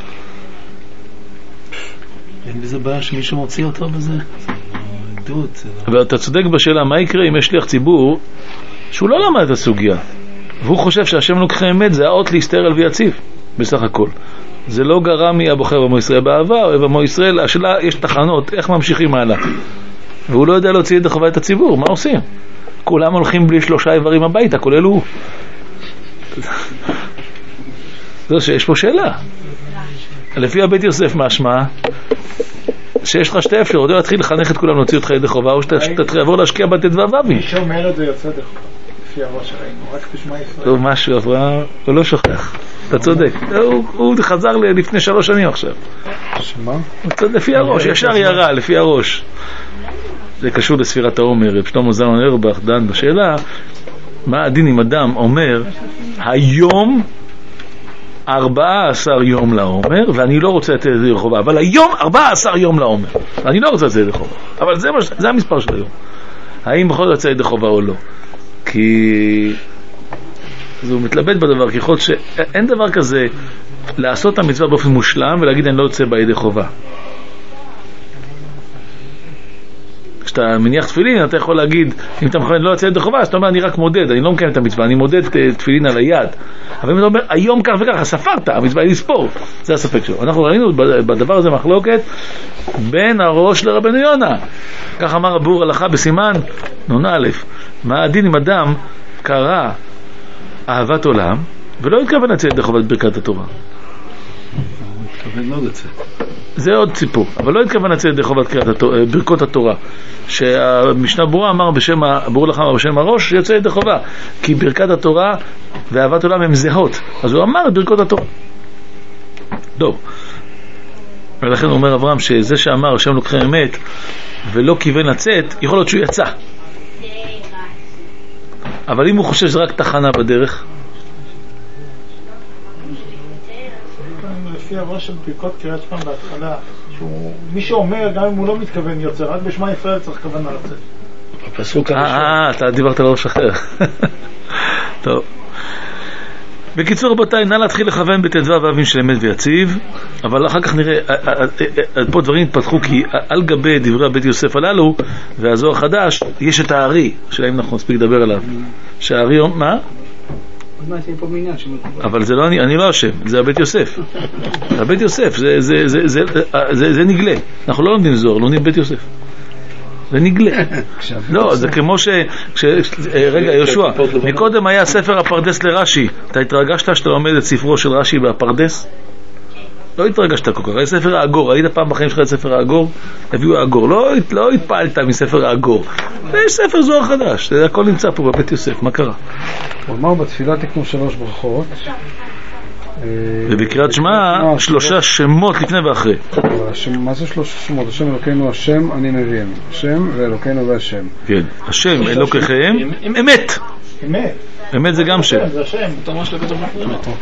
Speaker 1: אין בזה בעיה שמישהו מוציא אותו בזה.
Speaker 2: אבל אתה צודק בשאלה, מה יקרה אם יש שליח ציבור שהוא לא למד את הסוגיה והוא חושב שהשם אלוקיכם אמת זה האות להסתער ויציב בסך הכל? זה לא גרם מהבוחר במו ישראל באהבה או במו ישראל. השאלה, יש תחנות, איך ממשיכים הלאה, והוא לא יודע להוציא ידי חובה את הציבור. מה עושים? כולם הולכים בלי 3 איברים הביתה, כולל הוא. יש פה שאלה. לפי הבית יוסף משמע שיש לך 2 אפשרויות: או להתחיל לחנך את כולם להוציא אותך ידי חובה, או שתעבור להשקיע בט"ו ו"ים.
Speaker 8: מי שאומר את זה יוצא ידי חובה לפי הראש שראינו, רק בשמע ישראל.
Speaker 2: טוב, משהו אברהם, הוא לא שוכח. אתה צודק, הוא חזר לפני 3 שנים עכשיו.
Speaker 8: שמה?
Speaker 2: לפי הראש, ישר ירה לפי הראש. זה קשור לספירת העומר. שלמה זלמן אוירבך דן בשאלה מה הדין אם אדם אומר היום 14 יום לעומר ואני לא רוצה לתת ידי חובה, אבל היום 14 יום לעומר ואני לא רוצה לתת ידי חובה, אבל זה המספר של היום. האם בכל זאת יצא ידי חובה או לא? כי הוא מתלבט בדבר, ככל שאין דבר כזה לעשות את המצווה באופן מושלם ולהגיד אני לא יוצא בידי חובה. כשאתה מניח תפילין אתה יכול להגיד, אם אתה מכוון לא יוצא ידי חובה, אז אתה אומר אני רק מודד, אני לא מקיים את המצווה, אני מודד תפילין על היד. אבל אם אתה אומר היום כך וכך, ספרת, המצווה היא לספור, זה הספק שלו. אנחנו ראינו בדבר הזה מחלוקת בין הראש לרבנו יונה. כך אמר הבור הלכה בסימן נ"א, מה הדין אם אדם קרא אהבת עולם ולא התכוון לצאת ידי חובת ברכת התורה?
Speaker 1: התכוון לא לצאת.
Speaker 2: זה עוד סיפור, אבל לא התכוון לצאת ידי חובת ברכות התורה, שהמשנה ברורה אמר ברור לך אמר בשם הראש יוצא ידי חובה, כי ברכת התורה ואהבת עולם הם זהות, אז הוא אמר את ברכות התורה. טוב, ולכן הוא אומר אברהם שזה שאמר השם אלוקיכם אמת ולא כיוון לצאת, יכול להיות שהוא יצא, אבל אם הוא חושב שזה רק תחנה בדרך,
Speaker 8: לפי הראש של ברכות קריאת שמע בהתחלה, מי שאומר גם אם הוא לא מתכוון יוצא, רק בשמע ישראל צריך כוונה לצאת.
Speaker 3: הפסוק הראשון.
Speaker 2: אתה דיברת על ראש אחר. טוב, בקיצור רבותיי, נא להתחיל לכוון בט"ו ו"ים של אמת ויציב, אבל אחר כך נראה פה דברים התפתחו, כי על גבי דברי הבית יוסף הללו והזוהר החדש יש את הארי, שאלה אם אנחנו נספיק לדבר עליו, שהארי מה? אבל זה לא אני לא אשם, זה הבית יוסף. הבית יוסף זה נגלה. אנחנו לא לומדים זוהר, לומדים בית יוסף, זה נגלה. לא, זה כמו רגע יהושע, מקודם היה ספר הפרדס לרש"י, אתה התרגשת שאתה לומד את ספרו של רש"י בפרדס? לא התרגשת כל כך. היה ספר האגור, ראית פעם בחיים שלך את ספר האגור? הביאו האגור, לא התפעלת מספר האגור. יש ספר זוהר חדש, הכל נמצא פה בבית יוסף. מה קרה?
Speaker 8: הוא אמר בתפילה תקנו 3 ברכות,
Speaker 2: ובקריאת שמע 3 שמות לפני ואחרי.
Speaker 8: מה זה 3 שמות? השם אלוקינו השם אני מבין, השם ואלוקינו והשם.
Speaker 2: כן, השם אלוקיכם אמת. אמת זה גם שם.
Speaker 8: זה השם, תורה של הקדוש ברוך הוא.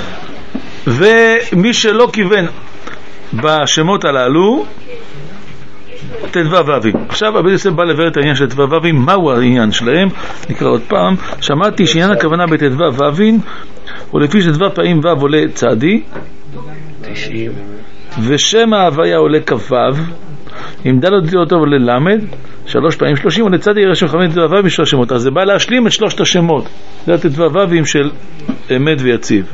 Speaker 2: ומי שלא כיוון בשמות הללו ט"ו ו"ים. עכשיו הבית יוסף בא לבאר את העניין של ט"ו ו"ים. מהו העניין שלהם? נקרא עוד פעם. שמעתי שעניין הכוונה בט"ו ו"ים ולפי שט"ו פעמים ו' עולה צעדי
Speaker 3: 90
Speaker 2: ושם ההוויה עולה כ"ו, אם ד' אותו עולה למד 3 פעמים 30 עולה צעדי יראה שמכוון ט"ו ו"ים ב3 שמות. אז זה בא להשלים את 3 השמות. זה ט"ו ו"ים של אמת ויציב.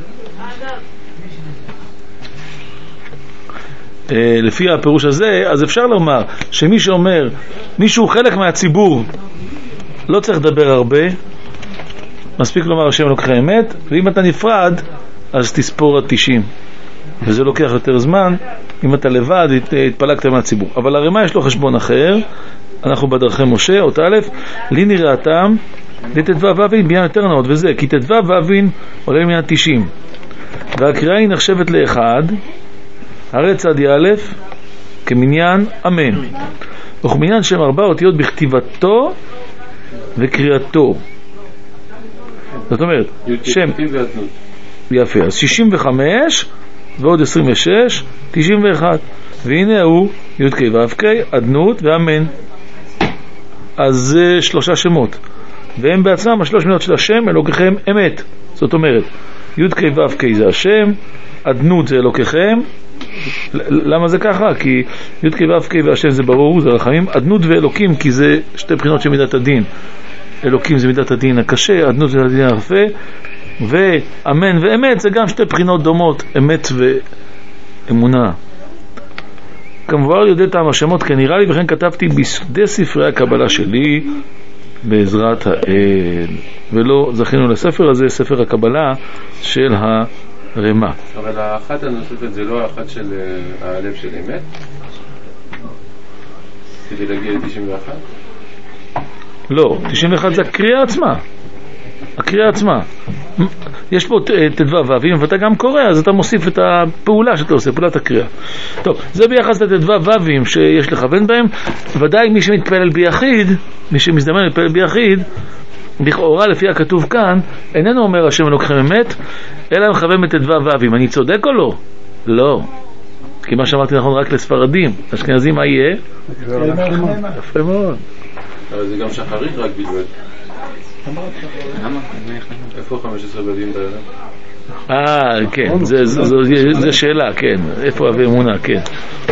Speaker 2: לפי הפירוש הזה, אז אפשר לומר שמי שאומר, מישהו חלק מהציבור לא צריך לדבר הרבה, מספיק לומר השם אלוקיכם אמת, ואם אתה נפרד אז תספור עד 90, וזה לוקח יותר זמן אם אתה לבד התפלגת מהציבור. אבל הרמ"א יש לו חשבון אחר, אנחנו בדרכי משה, אות א', לי נראתם לט"ו ואבין בעניין יותר נאות, וזה, כי ט"ו ואבין עולה למניין 90, והקריאה היא נחשבת לאחד, הרי צד א' כמניין אמן, וכמניין שם 4 אותיות בכתיבתו וקריאתו. זאת אומרת, שם יפה, אז 65 ועוד 26, 91, והנה הוא י' ק' ו' ק', אדנות ואמן. אז זה 3 שמות, והם בעצמם השלוש מילות של השם אלוקיכם אמת. זאת אומרת, י' ק' ו' ק' זה השם, אדנות זה אלוקיכם. למה זה ככה? כי י' ק' ו' ק' והשם זה ברור, זה רחמים. אדנות ואלוקים כי זה שתי בחינות של מידת הדין. אלוקים זה מידת הדין הקשה, אדנות זה מידת הדין הרפה, ואמן ואמת זה גם שתי בחינות דומות, אמת ואמונה. כמובן יודע טעם השמות כנראה לי, וכן כתבתי בשדה ספרי הקבלה שלי בעזרת האל, ולא זכינו לספר הזה, ספר הקבלה של הרמה.
Speaker 7: אבל האחת הנוספת זה לא האחת של הלב של אמת? כדי להגיע ל-91?
Speaker 2: לא, 91 זה הקריאה עצמה. הקריאה עצמה. יש פה ט"ו ואבים, ואתה גם קורא, אז אתה מוסיף את הפעולה שאתה עושה, פעולת הקריאה. טוב, זה ביחס לט"ו ואבים שיש לכוון בהם. ודאי מי שמתפלל ביחיד, מי שמזדמן להתפלל ביחיד, לכאורה לפי הכתוב כאן, איננו אומר השם אלוקיכם אמת, אלא מכוון בט"ו ואבים. אני צודק או לא? לא. כי מה שאמרתי נכון רק לספרדים. אשכנזים מה יהיה? יפה מאוד.
Speaker 7: אבל זה גם שחרית רק בלבד. איפה 15 בדים בעולם?
Speaker 2: כן, זה שאלה, כן. איפה אבי אמונה, כן.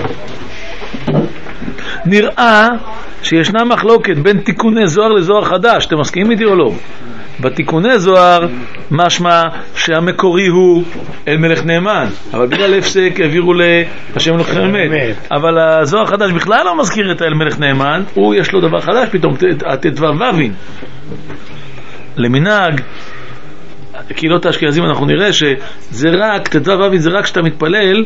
Speaker 2: נראה שישנה מחלוקת בין תיקוני זוהר לזוהר חדש. אתם מסכימים איתי או לא? בתיקוני זוהר משמע שהמקורי הוא אל מלך נאמן, אבל בגלל הפסק העבירו להשם אלוקיכם אמת. אבל הזוהר החדש בכלל לא מזכיר את אל מלך נאמן, הוא יש לו דבר חדש פתאום, ט"ו ואבין. למנהג קהילות האשכנזים אנחנו נראה שזה רק, ט"ו ואבין זה רק כשאתה מתפלל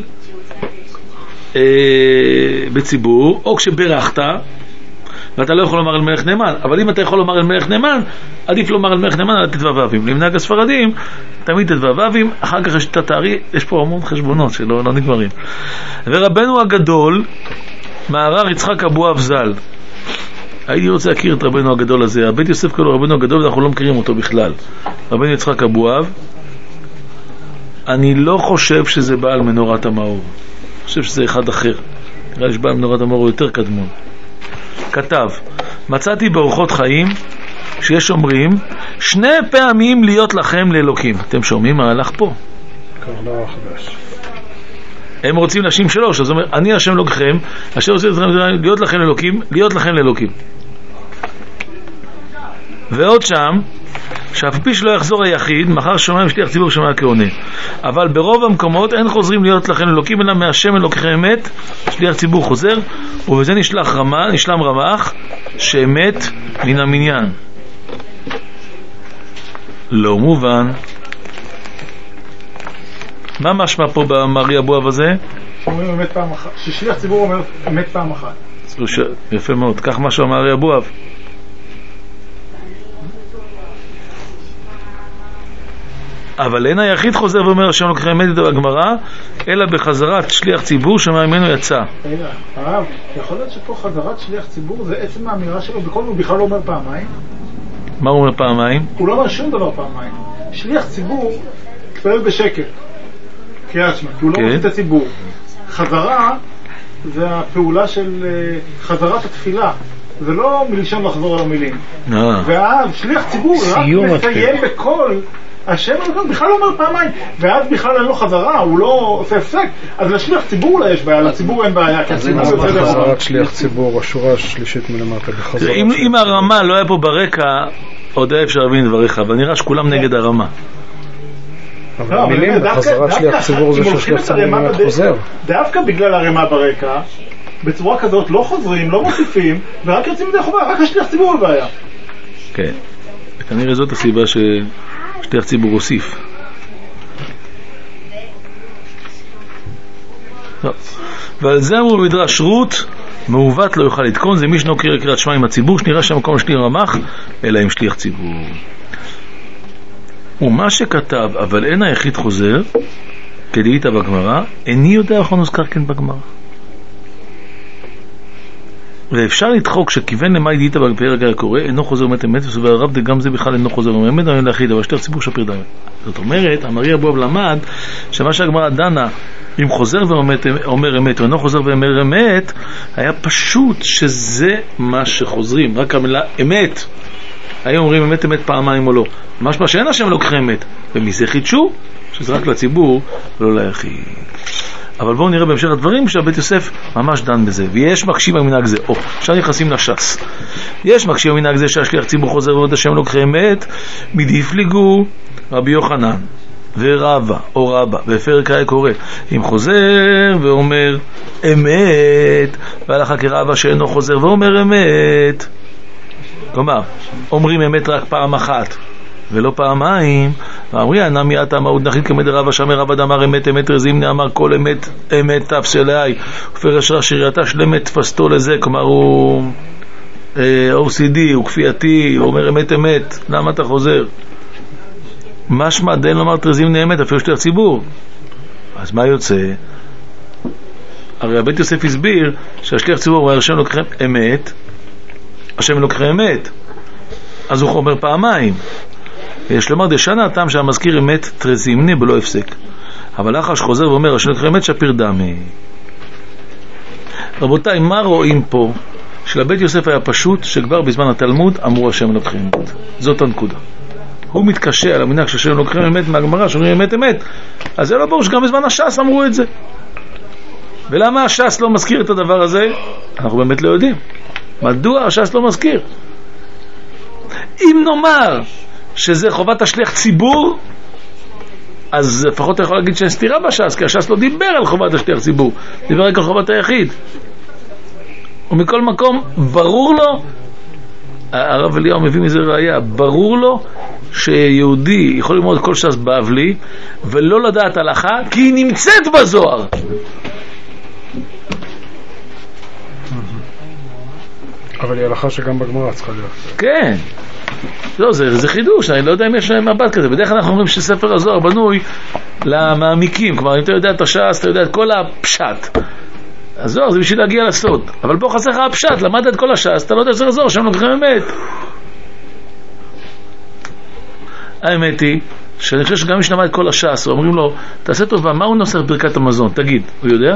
Speaker 2: בציבור, או כשברכת ואתה לא יכול לומר אל מלך נאמן. אבל אם אתה יכול לומר אל מלך נאמן, עדיף לומר אל מלך נאמן על ט"ו ואבים. למנהג הספרדים תמיד ט"ו ואבים, אחר כך יש את התארי, יש פה המון חשבונות שלא נגמרים. ורבנו הגדול מהר"ר יצחק אבואב ז"ל, הייתי רוצה להכיר את רבנו הגדול הזה. הבית יוסף קורא לו רבנו הגדול ואנחנו לא מכירים אותו בכלל. רבנו יצחק אבואב, אני לא חושב שזה בעל מנורת המאור, אני חושב שזה אחד אחר. נראה לי שבעל מנורת המאור הוא יותר קדמון. כתב, מצאתי באורחות חיים שיש אומרים 2 פעמים להיות לכם לאלוקים. אתם שומעים מה הלך פה?
Speaker 3: קרנוע חדש.
Speaker 2: הם רוצים להשים 3, אז אומר, אני השם אלוקיכם, השם רוצה להיות לכם לאלוקים, להיות לכם לאלוקים. ועוד שם, שאף פי שלא יחזור היחיד, מחר שומעים שליח ציבור שומע כעונה. אבל ברוב המקומות אין חוזרים להיות לכם אלוקים, אלא מהשם אלוקיכם אמת, שליח ציבור חוזר, ובזה נשלם רמ"ח, שאמת מן המניין. לא מובן. מה משמע פה במרי אבואב הזה?
Speaker 8: אומרים אמת פעם אחת, ששליח ציבור אומר אמת פעם אחת.
Speaker 2: יפה מאוד, כך משהו המרי אבואב. אבל אין היחיד חוזר ואומר השם אלוקיכם אמת בגמרא, אלא בחזרת שליח ציבור שממנו יצא.
Speaker 8: רגע, הרב, יכול להיות שפה חזרת שליח ציבור זה עצם האמירה שלו, בכל הוא בכלל לא אומר פעמיים?
Speaker 2: מה הוא אומר פעמיים?
Speaker 8: הוא לא אומר שום דבר פעמיים. שליח ציבור תפעל בשקט, קריאת שמע, כי הוא לא מוציא את הציבור. חזרה זה הפעולה של חזרת התפילה, זה לא מלשון לחזור על המילים. ואז שליח ציבור רק מסיים בכל השם בכלל לא אומר פעמיים, ואז בכלל אין לו חזרה, הוא לא עושה הפסק. אז לשליח ציבור אולי יש בעיה, לציבור אין בעיה, כי הציבור יוצא דבר.
Speaker 3: חזרת שליח ציבור, השורה השלישית מלמטה בחזרת.
Speaker 2: אם הרמה לא היה פה ברקע, עוד היה אפשר להבין דבריך, אבל נראה שכולם נגד הרמה.
Speaker 3: אבל המילים בחזרת שליח ציבור זה ששליח ציבור חוזר.
Speaker 8: דווקא בגלל הרמה ברקע, בצורה כזאת לא חוזרים, לא מוסיפים, ורק יוצאים מדי חובה, רק השליח ציבור בבעיה.
Speaker 2: כן, כנראה זאת הסיבה ששליח ציבור הוסיף. ועל זה אמרו במדרש רות, מעוות לא יוכל לתקון, זה מי שאינו קורא קריאת שמע עם הציבור, שנראה שהמקום שלי רמ"ח, אלא עם שליח ציבור. ומה שכתב, אבל אין היחיד חוזר, כדאית בגמרא, איני יודע איך הוא נוזכר כן בגמרא. ואפשר לדחוק שכיוון למה ידיעת בפרק הקורא, אינו חוזר אמת אמת, וסובר הרב גם זה בכלל אינו חוזר אמת, אבל להחיד, אבל שליח ציבור שפיר דמת. זאת אומרת, המרי אבוהב למד, שמה שהגמרא דנה, אם חוזר ואומר אמת, או אינו חוזר ואומר אמת, היה פשוט שזה מה שחוזרים, רק המילה אמת. היום אומרים אמת אמת פעמיים או לא. משמע שאין השם לוקחי אמת, ומזה חידשו, שזה רק לציבור, לא ליחיד. אבל בואו נראה בהמשך הדברים שהבית יוסף ממש דן בזה. ויש מקשים במנהג זה. עכשיו נכנסים לש"ס. יש מקשים במנהג זה שהשליח ציבור חוזר ועוד השם לוקחי אמת, מדיפליגו רבי יוחנן ורבא או רבא, בפרק היה קורא, אם חוזר ואומר אמת, והלכה כרבא שאינו חוזר ואומר אמת. כלומר, אומרים אמת רק פעם אחת ולא פעמיים, ואמרי נמי אתה מעוד נחית כמד רבא שמר רבא דאמר אמת אמת רזימני אמר כל אמת אמת תפסלאי, ופרש ראשייתה שלמת תפסתו לזה. כלומר הוא OCD, הוא כפייתי, הוא אומר אמת אמת, למה אתה חוזר? משמע דין לומר תרזימני אמת אפילו שליח ציבור. אז מה יוצא? הרי הבית יוסף הסביר שהשליח ציבור אומר השם לוקחי אמת, השם לוקחי אמת, אז הוא אומר פעמיים. יש לומר דשנה הטעם שהמזכיר אמת תרזימני בלא הפסק, אבל אחר שחוזר ואומר השם לוקחי אמת שפיר דמי. רבותיי, מה רואים פה? שלבית יוסף היה פשוט שכבר בזמן התלמוד אמרו השם לוקחי אמת. זאת הנקודה. הוא מתקשה על המנהג שהשם לוקחי אמת מהגמרא שאומרים אמת אמת, אז זה לא ברור שגם בזמן הש"ס אמרו את זה. ולמה הש"ס לא מזכיר את הדבר הזה? אנחנו באמת לא יודעים. מדוע הש"ס לא מזכיר? אם נאמר שזה חובת השליח ציבור, אז לפחות אתה יכול להגיד שאין סתירה בש"ס, כי הש"ס לא דיבר על חובת השליח ציבור, דיבר רק על חובת היחיד. ומכל מקום ברור לו, הרב אליהו מביא מזה ראיה, ברור לו שיהודי יכול ללמוד כל ש"ס בבלי ולא לדעת הלכה כי היא נמצאת בזוהר.
Speaker 8: אבל היא הלכה שגם בגמרא צריכה להיות.
Speaker 2: כן. לא, זה חידוש, אני לא יודע אם יש מבט כזה. בדרך כלל אנחנו אומרים שספר הזוהר בנוי למעמיקים. כלומר, אם אתה יודע את הש"ס, אתה יודע את כל הפשט. הזוהר זה בשביל להגיע לסוד. אבל פה חסר לך הפשט, למדת את כל הש"ס, אתה לא יודע שזוהר, שם לוקחים אמת. האמת היא, שאני חושב שגם מי שלמד את כל הש"ס, אומרים לו, תעשה טובה, מהו נוסח ברכת המזון? תגיד, הוא יודע?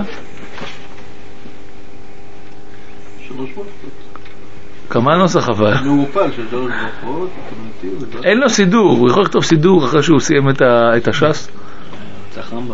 Speaker 2: כמה נוסח אבל?
Speaker 9: מעופל של 3 ברכות,
Speaker 2: אין לו סידור, הוא יכול לכתוב סידור אחרי שהוא סיים את הש"ס.
Speaker 4: זה החרמב"ם.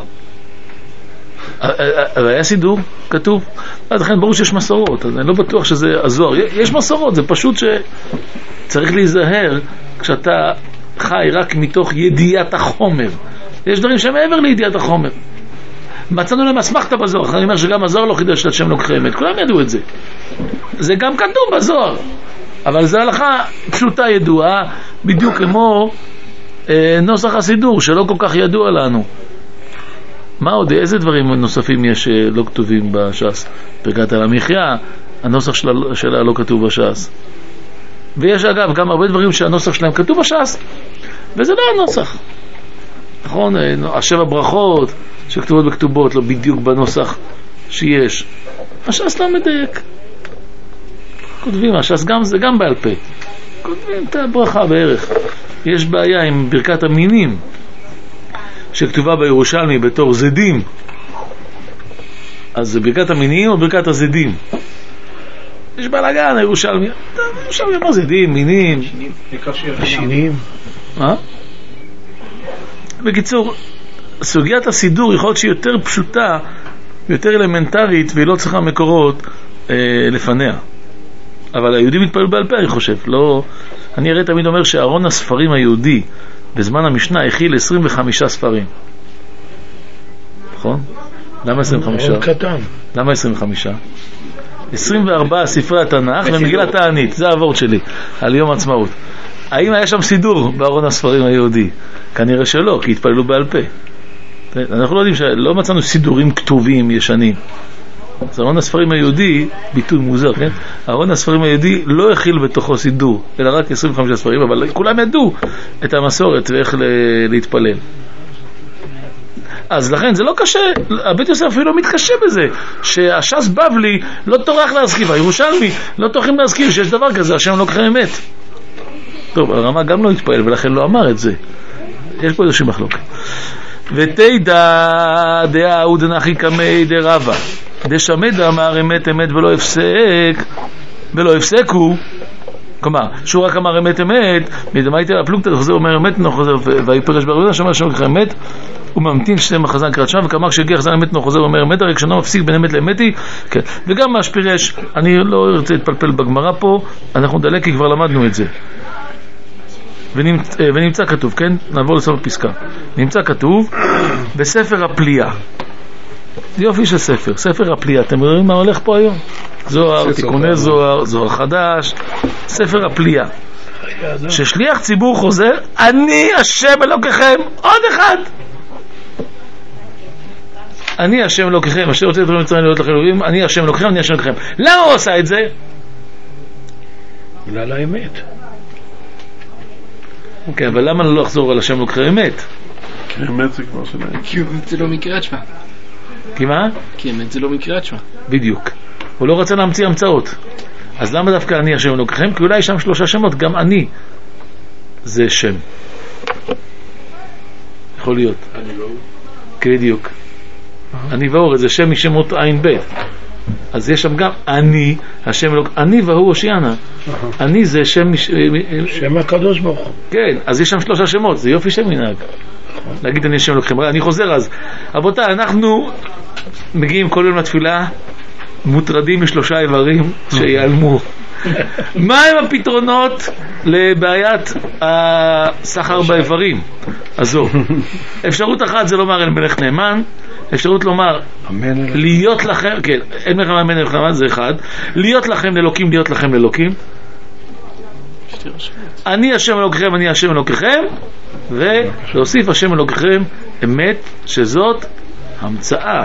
Speaker 2: אבל היה סידור, כתוב. אז לכן ברור שיש מסורות, אז אני לא בטוח שזה הזוהר. יש מסורות, זה פשוט שצריך להיזהר כשאתה חי רק מתוך ידיעת החומר. יש דברים שמעבר לידיעת החומר. מצאנו להם אסמכתה בזוהר, אני אומר שגם הזוהר לא חידש את שם לוקחי אמת, כולם ידעו את זה. זה גם כתוב בזוהר, אבל זה הלכה פשוטה ידועה, בדיוק כמו נוסח הסידור שלא כל כך ידוע לנו. מה עוד? איזה דברים נוספים יש לא כתובים בש"ס? ברכת על המחיה, הנוסח שלה לא כתוב בש"ס. ויש אגב גם הרבה דברים שהנוסח שלהם כתוב בש"ס, וזה לא הנוסח. נכון? 7 ברכות שכתובות בכתובות, לא בדיוק בנוסח שיש. הש"ס לא מדייק. כותבים, הש"ס גם זה גם בעל פה. כותבים את הברכה בערך. יש בעיה עם ברכת המינים שכתובה בירושלמי בתור זדים. אז זה ברכת המינים או ברכת הזדים? יש בלגן הירושלמי. הירושלמי אמר זדים, מינים.
Speaker 3: שינים.
Speaker 2: מה? בקיצור, סוגיית הסידור יכול להיות שהיא יותר פשוטה, יותר אלמנטרית, והיא לא צריכה מקורות לפניה. אבל היהודים מתפלל בעל פה, אני חושב. לא... אני הרי תמיד אומר שארון הספרים היהודי בזמן המשנה הכיל 25 ספרים. נכון? למה 25?
Speaker 3: ארון קטן.
Speaker 2: למה 25? 24 ספרי התנ"ך ומגילת הענית. זה העבוד שלי על יום העצמאות. האם היה שם סידור בארון הספרים היהודי? כנראה שלא, כי התפללו בעל פה. אנחנו לא יודעים, לא מצאנו סידורים כתובים ישנים. אז ארון הספרים היהודי, ביטוי מוזר, כן? ארון הספרים היהודי לא הכיל בתוכו סידור, אלא רק 25 ספרים, אבל כולם ידעו את המסורת ואיך להתפלל. אז לכן זה לא קשה, הבית יוסף אפילו לא מתקשה בזה, שהש"ס בבלי לא טורח להזכיר, הירושלמי לא טורחים להזכיר שיש דבר כזה, השם לא ככה אמת. טוב, הרמ"א גם לא התפעל ולכן לא אמר את זה. יש פה איזושהי מחלוקת. ותדע דעה אודנחי קמי דרבה דשמד אמר אמת אמת ולא הפסקו, כלומר שהוא רק אמר אמת אמת מדמייתי הפלוגתא חוזר אומר אמת נו חוזר ויפרש ברבינה שאומר שם ככה אמת הוא ממתין שתם החזן קראת שם וכאמר כשהגיע חזן אמת נו חוזר אומר אמת הרי כשאנו מפסיק בין אמת לאמתי, כן. וגם מה שפירש, אני לא רוצה להתפלפל בגמרא פה, אנחנו נדלק כי כבר למדנו את זה. ונמצא כתוב, כן? נעבור לסוף הפסקה. נמצא כתוב בספר הפליאה. יופי של ספר, ספר הפליאה. אתם רואים מה הולך פה היום? זוהר, תיקוני זוהר, זוהר חדש, ספר הפליאה. ששליח ציבור חוזר, אני השם אלוקיכם, עוד אחד. אני השם אלוקיכם, אשר רוצה לתרום מצרים להיות לכם אלוהים, אני השם אלוקיכם, אני השם אלוקיכם. למה הוא עשה את זה?
Speaker 3: בגלל האמת.
Speaker 2: כן, אבל למה לא לחזור על השם אלוקיכם אמת?
Speaker 7: כי אמת זה כבר שלהם.
Speaker 5: כי אמת זה לא מקריאת שמע.
Speaker 2: כי מה?
Speaker 5: כי אמת זה לא מקריאת שמע.
Speaker 2: בדיוק. הוא לא רצה להמציא המצאות. אז למה דווקא אני השם אלוקיכם? כי אולי יש שם 3 שמות, גם אני זה שם. יכול להיות. אני ואור. כן, בדיוק. אני ואור, זה שם משמות עין בית. אז יש שם גם אני, השם אלוק, אני והוא הושיענה. אני זה שם
Speaker 3: שם הקדוש ברוך הוא.
Speaker 2: כן, אז יש שם 3 שמות, זה יופי של מנהג. להגיד אני השם אלוקכם. אני חוזר אז. רבותיי, אנחנו מגיעים כל יום לתפילה, מוטרדים מ3 איברים שיעלמו. מה הם הפתרונות לבעיית הסחר באיברים? עזוב. אפשרות אחת זה לומר אל מלך נאמן, אפשרות לומר להיות לכם, כן, אין מלך נאמן מלך נאמן, זה אחד. להיות לכם לאלוקים, להיות לכם לאלוקים. אני השם אלוקיכם, אני השם אלוקיכם, ולהוסיף השם אלוקיכם אמת, שזאת המצאה.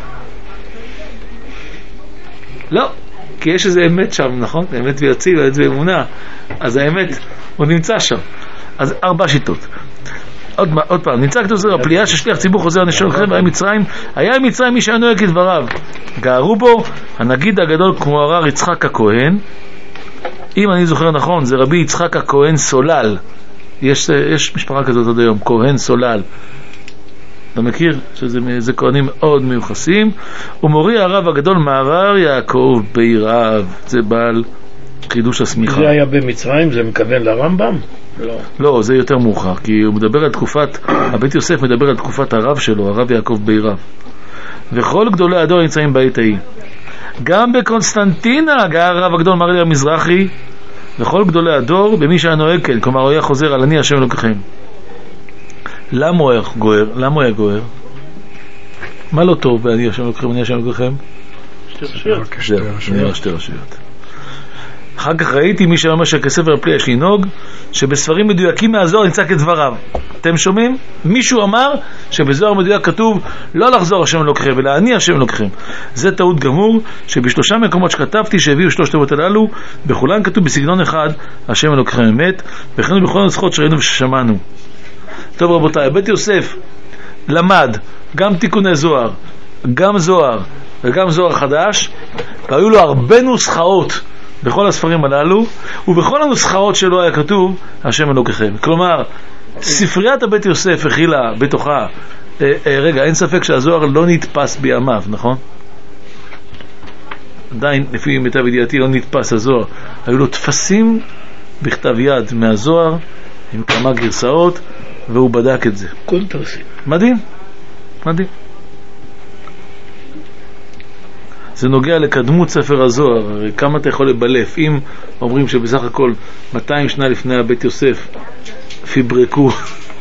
Speaker 2: לא, כי יש איזה אמת שם, נכון? אמת ויציב, אמת ואמונה. אז האמת, הוא נמצא שם. אז 4 שיטות. עוד פעם, נמצא כתוב זו הפליאה ששליח ציבור חוזר נשאר לכם, היה מצרים מי שהיה נוהג כדבריו. גערו בו הנגיד הגדול כמו הרב יצחק הכהן. אם אני זוכר נכון, זה רבי יצחק הכהן סולל. יש משפחה כזאת עוד היום, כהן סולל. אתה מכיר? שזה כהנים מאוד מיוחסים. ומורי הרב הגדול מעבר יעקב בעיריו, זה בעל חידוש הסמיכה.
Speaker 3: זה היה במצרים, זה מכוון לרמב"ם?
Speaker 2: לא, זה יותר מאוחר, כי הוא מדבר על תקופת, הבית יוסף מדבר על תקופת הרב שלו, הרב יעקב בעיריו. וכל גדולי הדור נמצאים בעת ההיא. גם בקונסטנטינה גר הרב הגדול מרלי המזרחי, וכל גדולי הדור במי שהיה נוהג כן, כלומר הוא היה חוזר על אני השם אלוקיכם. למה הוא היה גוער? למה הוא היה גוער? מה לא טוב באני השם אלוקיכם, אני השם אלוקיכם? 2 רשויות. אחר כך ראיתי מי שאומר שכספר הפליאה יש לנהוג שבספרים מדויקים מהזוהר נמצא כדבריו. אתם שומעים? מישהו אמר שבזוהר מדויק כתוב לא לחזור השם אלוקיכם אלא אני השם אלוקיכם. זה טעות גמור שב3 מקומות שכתבתי שהביאו 3 תיבות הללו בכולן כתוב בסגנון אחד השם אלוקיכם אמת, וכן בכל הנוסחות שראינו וששמענו. טוב רבותיי, בית יוסף למד גם תיקוני זוהר, גם זוהר וגם זוהר חדש, והיו לו הרבה נוסחאות בכל הספרים הללו, ובכל הנוסחאות שלו היה כתוב השם אלוקיכם. כלומר, ספריית הבית יוסף הכילה בתוכה, רגע, אין ספק שהזוהר לא נתפס בימיו, נכון? עדיין, לפי מיטב ידיעתי, לא נתפס הזוהר. היו לו תפסים בכתב יד מהזוהר, עם כמה גרסאות, והוא בדק את זה.
Speaker 3: קונטרסים.
Speaker 2: מדהים, מדהים. זה נוגע לקדמות ספר הזוהר. כמה אתה יכול לבלף? אם אומרים שבסך הכל 200 שנה לפני הבית יוסף פיברקו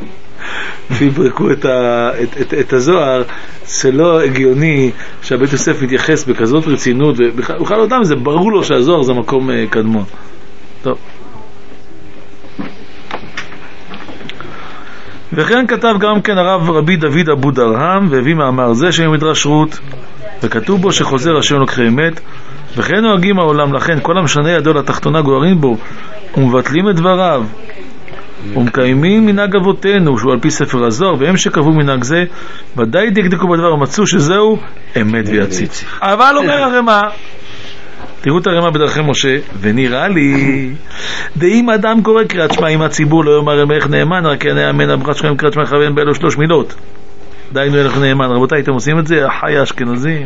Speaker 2: את הזוהר, זה לא הגיוני שהבית יוסף מתייחס בכזאת רצינות, ובכלל אדם זה ברור לו שהזוהר זה מקום קדמון. טוב, וכן כתב גם כן הרב רבי דוד אבו דרהם, והביא מאמר זה שם מדרש רות, וכתוב בו שחוזר השם לוקחי אמת, וכן נוהגים העולם, לכן כל המשנה ידו לתחתונה גוערים בו ומבטלים את דבריו ומקיימים מנהג אבותינו שהוא על פי ספר הזוהר, והם שקבעו מנהג זה ודאי דקדקו בדבר ומצאו שזהו אמת ויציב. אבל אומר הרמ"א, תראו את הרמ"א בדרכי משה, ונראה לי דאם אדם קורא קריאת שמע עם הציבור לא יאמר מלך נאמן רק יענה אמן הברכה שלכם קריאת שמע יכוון באלו 3 מילות, דיינו מלך נאמן. רבותיי, אתם עושים את זה? אחי האשכנזים,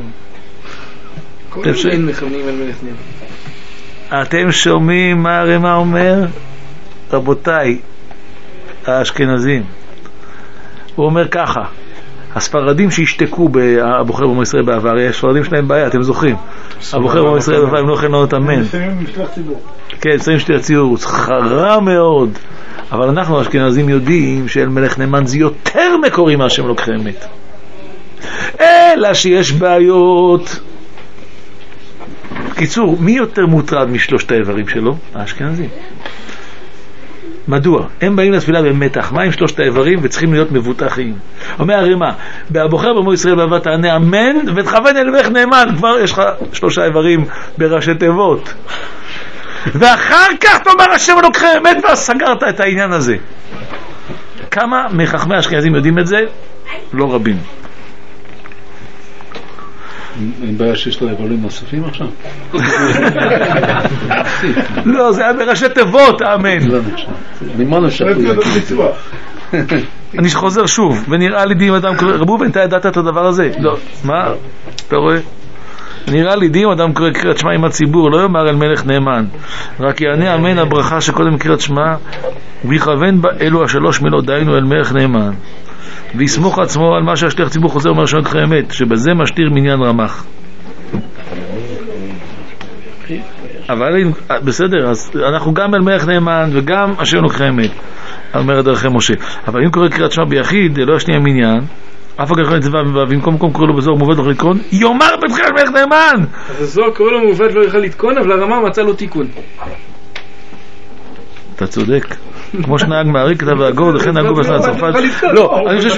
Speaker 2: אתם שומעים מה הרמ"א אומר? רבותיי האשכנזים, הוא אומר ככה, הספרדים שהשתקו הבוחר בעמו ישראל בעבר, הספרדים שלהם בעיה, אתם זוכרים, הבוחר בעמו ישראל בעבר הם לא יכולים לענות אמן, כן, שמים שליח ציבור, חרה מאוד, אבל אנחנו האשכנזים יודעים שאל מלך נאמן זה יותר מקורי מה שהם לוקחי אמת, אלא שיש בעיות. קיצור, מי יותר מוטרד משלושת האיברים שלו? האשכנזים. מדוע? הם באים לתפילה במתח, מה עם שלושת האיברים וצריכים להיות מבוטחים? אומר הרמ"א, הבוחר בעמו ישראל בעבר תענה אמן ותכוון אל מלך נאמן, כבר יש לך 3 איברים בראשי תיבות, ואחר כך תאמר השם לוקחי אמת, ואז סגרת את העניין הזה. כמה מחכמי האשכנזים יודעים את זה? לא רבים.
Speaker 3: אין בעיה שיש לו איברים נוספים עכשיו?
Speaker 2: לא, זה היה בראשי תיבות, האמן.
Speaker 3: ממה נשאר?
Speaker 2: אני חוזר שוב, ונראה לי דין אדם קורא, רבו, אתה ידעת את הדבר הזה? לא. מה? אתה רואה? נראה לי דין אדם קורא קריאת שמע עם הציבור לא יאמר אל מלך נאמן רק יענה אמן הברכה שקודם קריאת שמע ויכוון אלו 3 מילות, דיינו אל מלך נאמן, ויסמוך עצמו על מה שהשליח ציבור חוזר אומר שם לוקחי אמת, שבזה משתיר מניין רמ"ח. אבל בסדר, אז אנחנו גם אל מלך נאמן וגם השם לוקחי אמת, אומר דרכי משה. אבל אם קורא קריאת שמע ביחיד לא ישניע מניין, אף אחד יכול לצבע, ובמקום קורא לו בזוהר מובד לא יכול לתקון, יאמר בתחילת מלך נאמן.
Speaker 5: אז הזוהר קורא לו מובד לא יכול לתקון, אבל הרמ"א מצא לו תיקון.
Speaker 2: אתה צודק, כמו שנהג מעריק כתב והגור, לכן נהגו בסנא צרפת. לא, אני חושב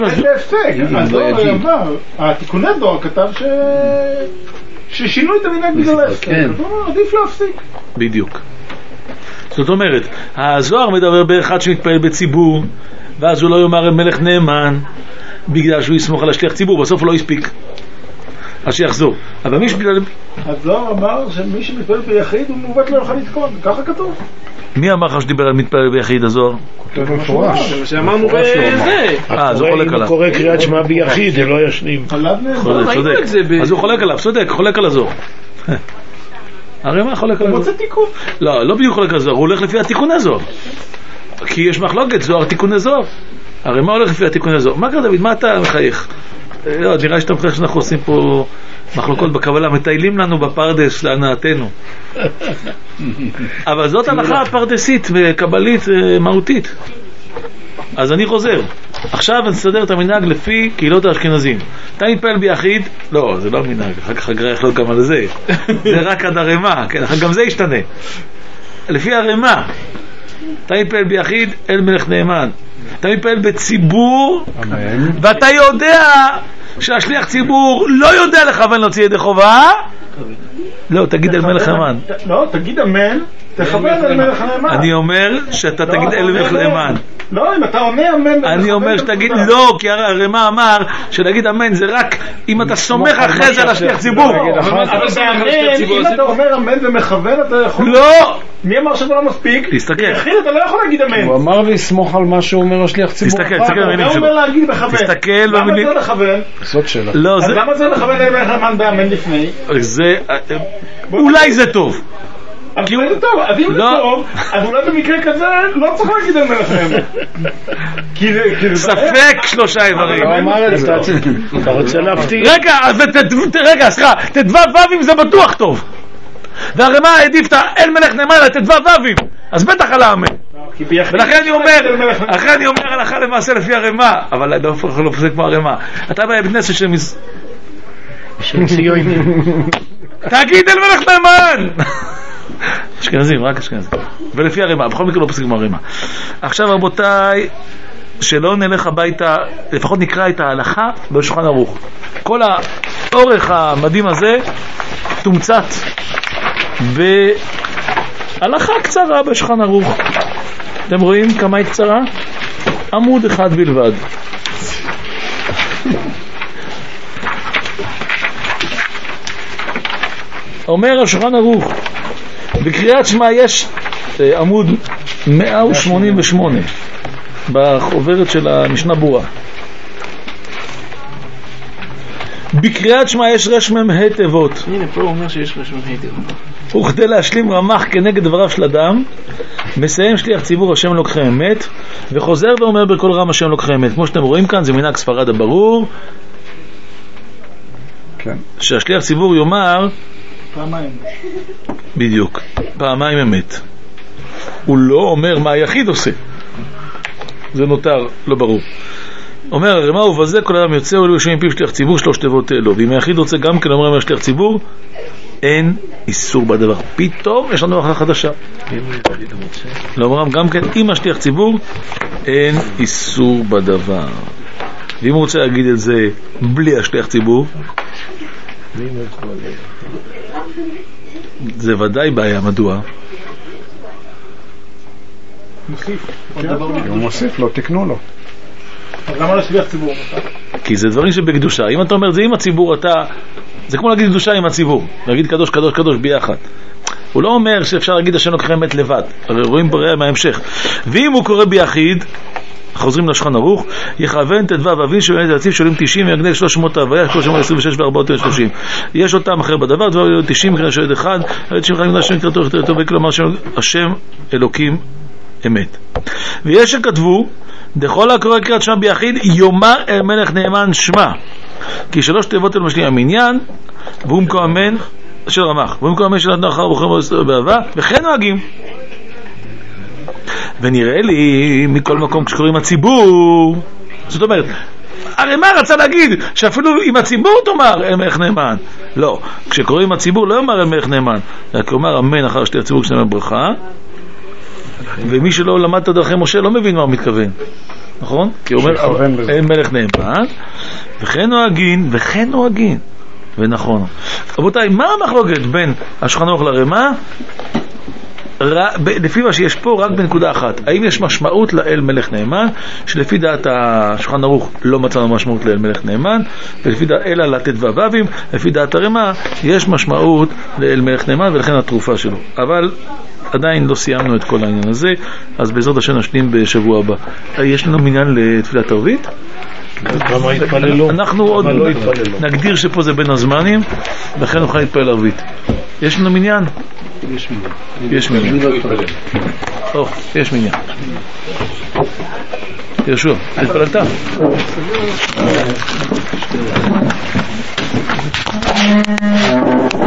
Speaker 8: התיקוני דור כתב ששינו את המנהג בגלל ההפסק, עדיף להפסיק.
Speaker 2: בדיוק. זאת אומרת, הזוהר מדבר באחד שמתפעל בציבור, ואז הוא לא יאמר אל מלך נאמן בגלל שהוא יסמוך על השליח ציבור, בסוף הוא לא יספיק, אז שיחזור. אבל מי שבגלל...
Speaker 8: הזוהר אמר שמי שמתפעל ביחיד הוא מובט לא יכול לתקון, ככה כתוב.
Speaker 2: מי אמר לך שדיבר על מתפעל ביחיד הזוהר?
Speaker 8: כתוב מפורש.
Speaker 5: זה מה שאמרנו בזה.
Speaker 2: אז הוא חולק עליו.
Speaker 3: הוא קורא קריאת שמע ביחיד, זה לא ישנים.
Speaker 2: אז הוא חולק עליו, צודק, חולק על הזוהר. הרי מה חולק על הזוהר?
Speaker 8: הוא רוצה תיקון.
Speaker 2: לא בדיוק חולק על הזוהר, הוא הולך לפי התיקון הזוהר. כי יש מחלוקת, זוהר תיקון הזוהר. הרי מה הולך לפי התיקון הזוהר? מה קרה דוד? מה אתה מחייך? לא, נראה שאתה מחייך שאנחנו עושים פה מחלוקות בקבלה, מטיילים לנו בפרדס להנאתנו. אבל זאת הלכה פרדסית וקבלית מהותית. אז אני חוזר. עכשיו נסדר את המנהג לפי קהילות האשכנזים. אתה מתפעל ביחיד? לא, זה לא המנהג. אחר כך הגר"א יחלוק גם על זה. זה רק עד הרמ"א. כן, גם זה ישתנה. לפי הרמ"א. אתה מתפעל ביחיד, אל מלך נאמן. אתה מתפעל בציבור, ואתה יודע שהשליח ציבור לא יודע לכוון להוציא ידי חובה. לא, תגיד אל מלך נאמן.
Speaker 8: לא, תגיד אמן, תכוון אל מלך נאמן.
Speaker 2: אני אומר שאתה תגיד אל מלך נאמן.
Speaker 8: לא, אם אתה עונה אמן,
Speaker 2: אני אומר שתגיד לא, כי הרמ"א אמר שנגיד אמן זה רק אם אתה סומך אחרי זה על השליח ציבור.
Speaker 8: אבל באמן, אם אתה אומר אמן ומכוון אתה יכול...
Speaker 2: לא!
Speaker 8: מי אמר שזה לא מספיק?
Speaker 2: תסתכל.
Speaker 8: ביחיד אתה לא יכול להגיד אמן.
Speaker 3: הוא אמר לסמוך על מה שהוא אומר השליח ציבור.
Speaker 2: תסתכל במילים שלו.
Speaker 8: הוא אומר להגיד מכוון.
Speaker 2: תסתכל
Speaker 8: למה
Speaker 2: במילים.
Speaker 8: זה לכוון?
Speaker 3: זאת שאלה.
Speaker 8: אז למה זה לכוון אל מלך נאמן באמן לפני?
Speaker 2: זה... אולי זה טוב.
Speaker 8: אז אולי זה טוב, אז אם זה טוב, אז אולי במקרה כזה לא צריך להגיד על מלך נאמן.
Speaker 2: ספק 3 איברים.
Speaker 3: הוא אמר את זה. אתה רוצה להפתיע?
Speaker 2: רגע, סליחה, תדבב וווים זה בטוח טוב. והרמ"א העדיף אל מלך נאמן לתדבב וווים, אז בטח על האמן. ולכן אני אומר הלכה למעשה לפי הרמ"א, אבל לא פוסק כמו הרמ"א. אתה בא בבית כנסת של ציונים. תגיד אל מלך נאמן. אשכנזים, רק אשכנזים. ולפי הרמ"א, בכל מקרה לא פוסק כמו הרמ"א. עכשיו רבותיי, שלא נלך הביתה, לפחות נקרא את ההלכה בשולחן ערוך. כל האורך המדהים הזה תומצת בהלכה קצרה בשולחן ערוך. אתם רואים כמה היא קצרה? עמוד אחד בלבד. אומר השולחן ערוך, בקריאת שמע יש עמוד 188 בחוברת של המשנה ברורה. בקריאת שמע יש רש מ"ה תיבות.
Speaker 5: הנה, פה הוא אומר שיש רש מ"ה תיבות.
Speaker 2: וכדי להשלים רמ"ח כנגד דבריו של אדם, מסיים שליח ציבור השם לוקחי אמת, וחוזר ואומר בכל רם השם לוקחי אמת. כמו שאתם רואים כאן, זה מנהג ספרד הברור, כן. שהשליח ציבור יאמר
Speaker 8: פעמיים.
Speaker 2: בדיוק, פעמיים אמת. הוא לא אומר מה היחיד עושה, זה נותר לא ברור. אומר הרמ"א, ובזה כל אדם יוצא ולא ישמע מפיו שליח ציבור שלוש תיבות אלו. ואם היחיד רוצה גם כן אומר שליח ציבור, אין איסור בדבר. פתאום יש לנו החלטה חדשה. לא אומר גם כן, אם השליח ציבור, אין איסור בדבר. ואם הוא רוצה להגיד את זה בלי השליח ציבור, זה ודאי בעיה. מדוע?
Speaker 3: הוא מוסיף לו, תקנו לו.
Speaker 8: למה לשליח ציבור?
Speaker 2: כי זה דברים שבקדושה. אם אתה אומר זה עם הציבור, זה כמו להגיד קדושה עם הציבור, להגיד קדוש קדוש קדוש ביחד. הוא לא אומר שאפשר להגיד השם לוקחי אמת לבד, הרי רואים בריאה מההמשך. ואם הוא קורא ביחיד, חוזרים לשולחן ערוך, יכוון תדווה ואבין שבאמת להציב שולים 90 ויגנל 300 הוויה 326 ו-430. יש אותם אחר בדבר, דבר 90 מקרה שואד אחד, 90 חיים השם קראתו וכתרתו וכלומר השם אלוקים אמת. ויש שכתבו דכל הקורא קריאת שמע ביחיד יאמר אל מלך נאמן שמע, כי שלוש תיבות אל משלים המניין, והוא מקומן של רמ"ח, והוא מקומן של נתן אחר בוחר באהבה, וכן נוהגים. ונראה לי מכל מקום כשקוראים הציבור, זאת אומרת, הרי מה רצה להגיד? שאפילו עם הציבור תאמר אל מלך נאמן. לא, כשקוראים הציבור לא יאמר אל מלך נאמן, רק יאמר אמן אחר שתי הציבור כשנאמן ברכה. ומי שלא למד את דרכי משה לא מבין מה הוא מתכוון, נכון? כי הוא אומר אין מלך נאמן וכן נוהגין ונכון. רבותיי, מה המחלוקת בין השולחן ערוך לרמ"א? לפי מה שיש פה רק בנקודה אחת, האם יש משמעות לאל מלך נאמן, שלפי דעת השולחן ערוך לא מצאנו משמעות לאל מלך נאמן, ולפי דעת אלא לתת ו"ווים, לפי דעת הרמ"א יש משמעות לאל מלך נאמן, ולכן התרופה שלו. אבל עדיין לא סיימנו את כל העניין הזה, אז בעזרת השם נשלים בשבוע הבא. יש לנו מניין לתפילת ערבית? אנחנו עוד נגדיר שפה זה בין הזמנים, לכן נוכל להתפלל ערבית. יש לנו מניין? יש מניין. יש מניין. יהושע, התפללת?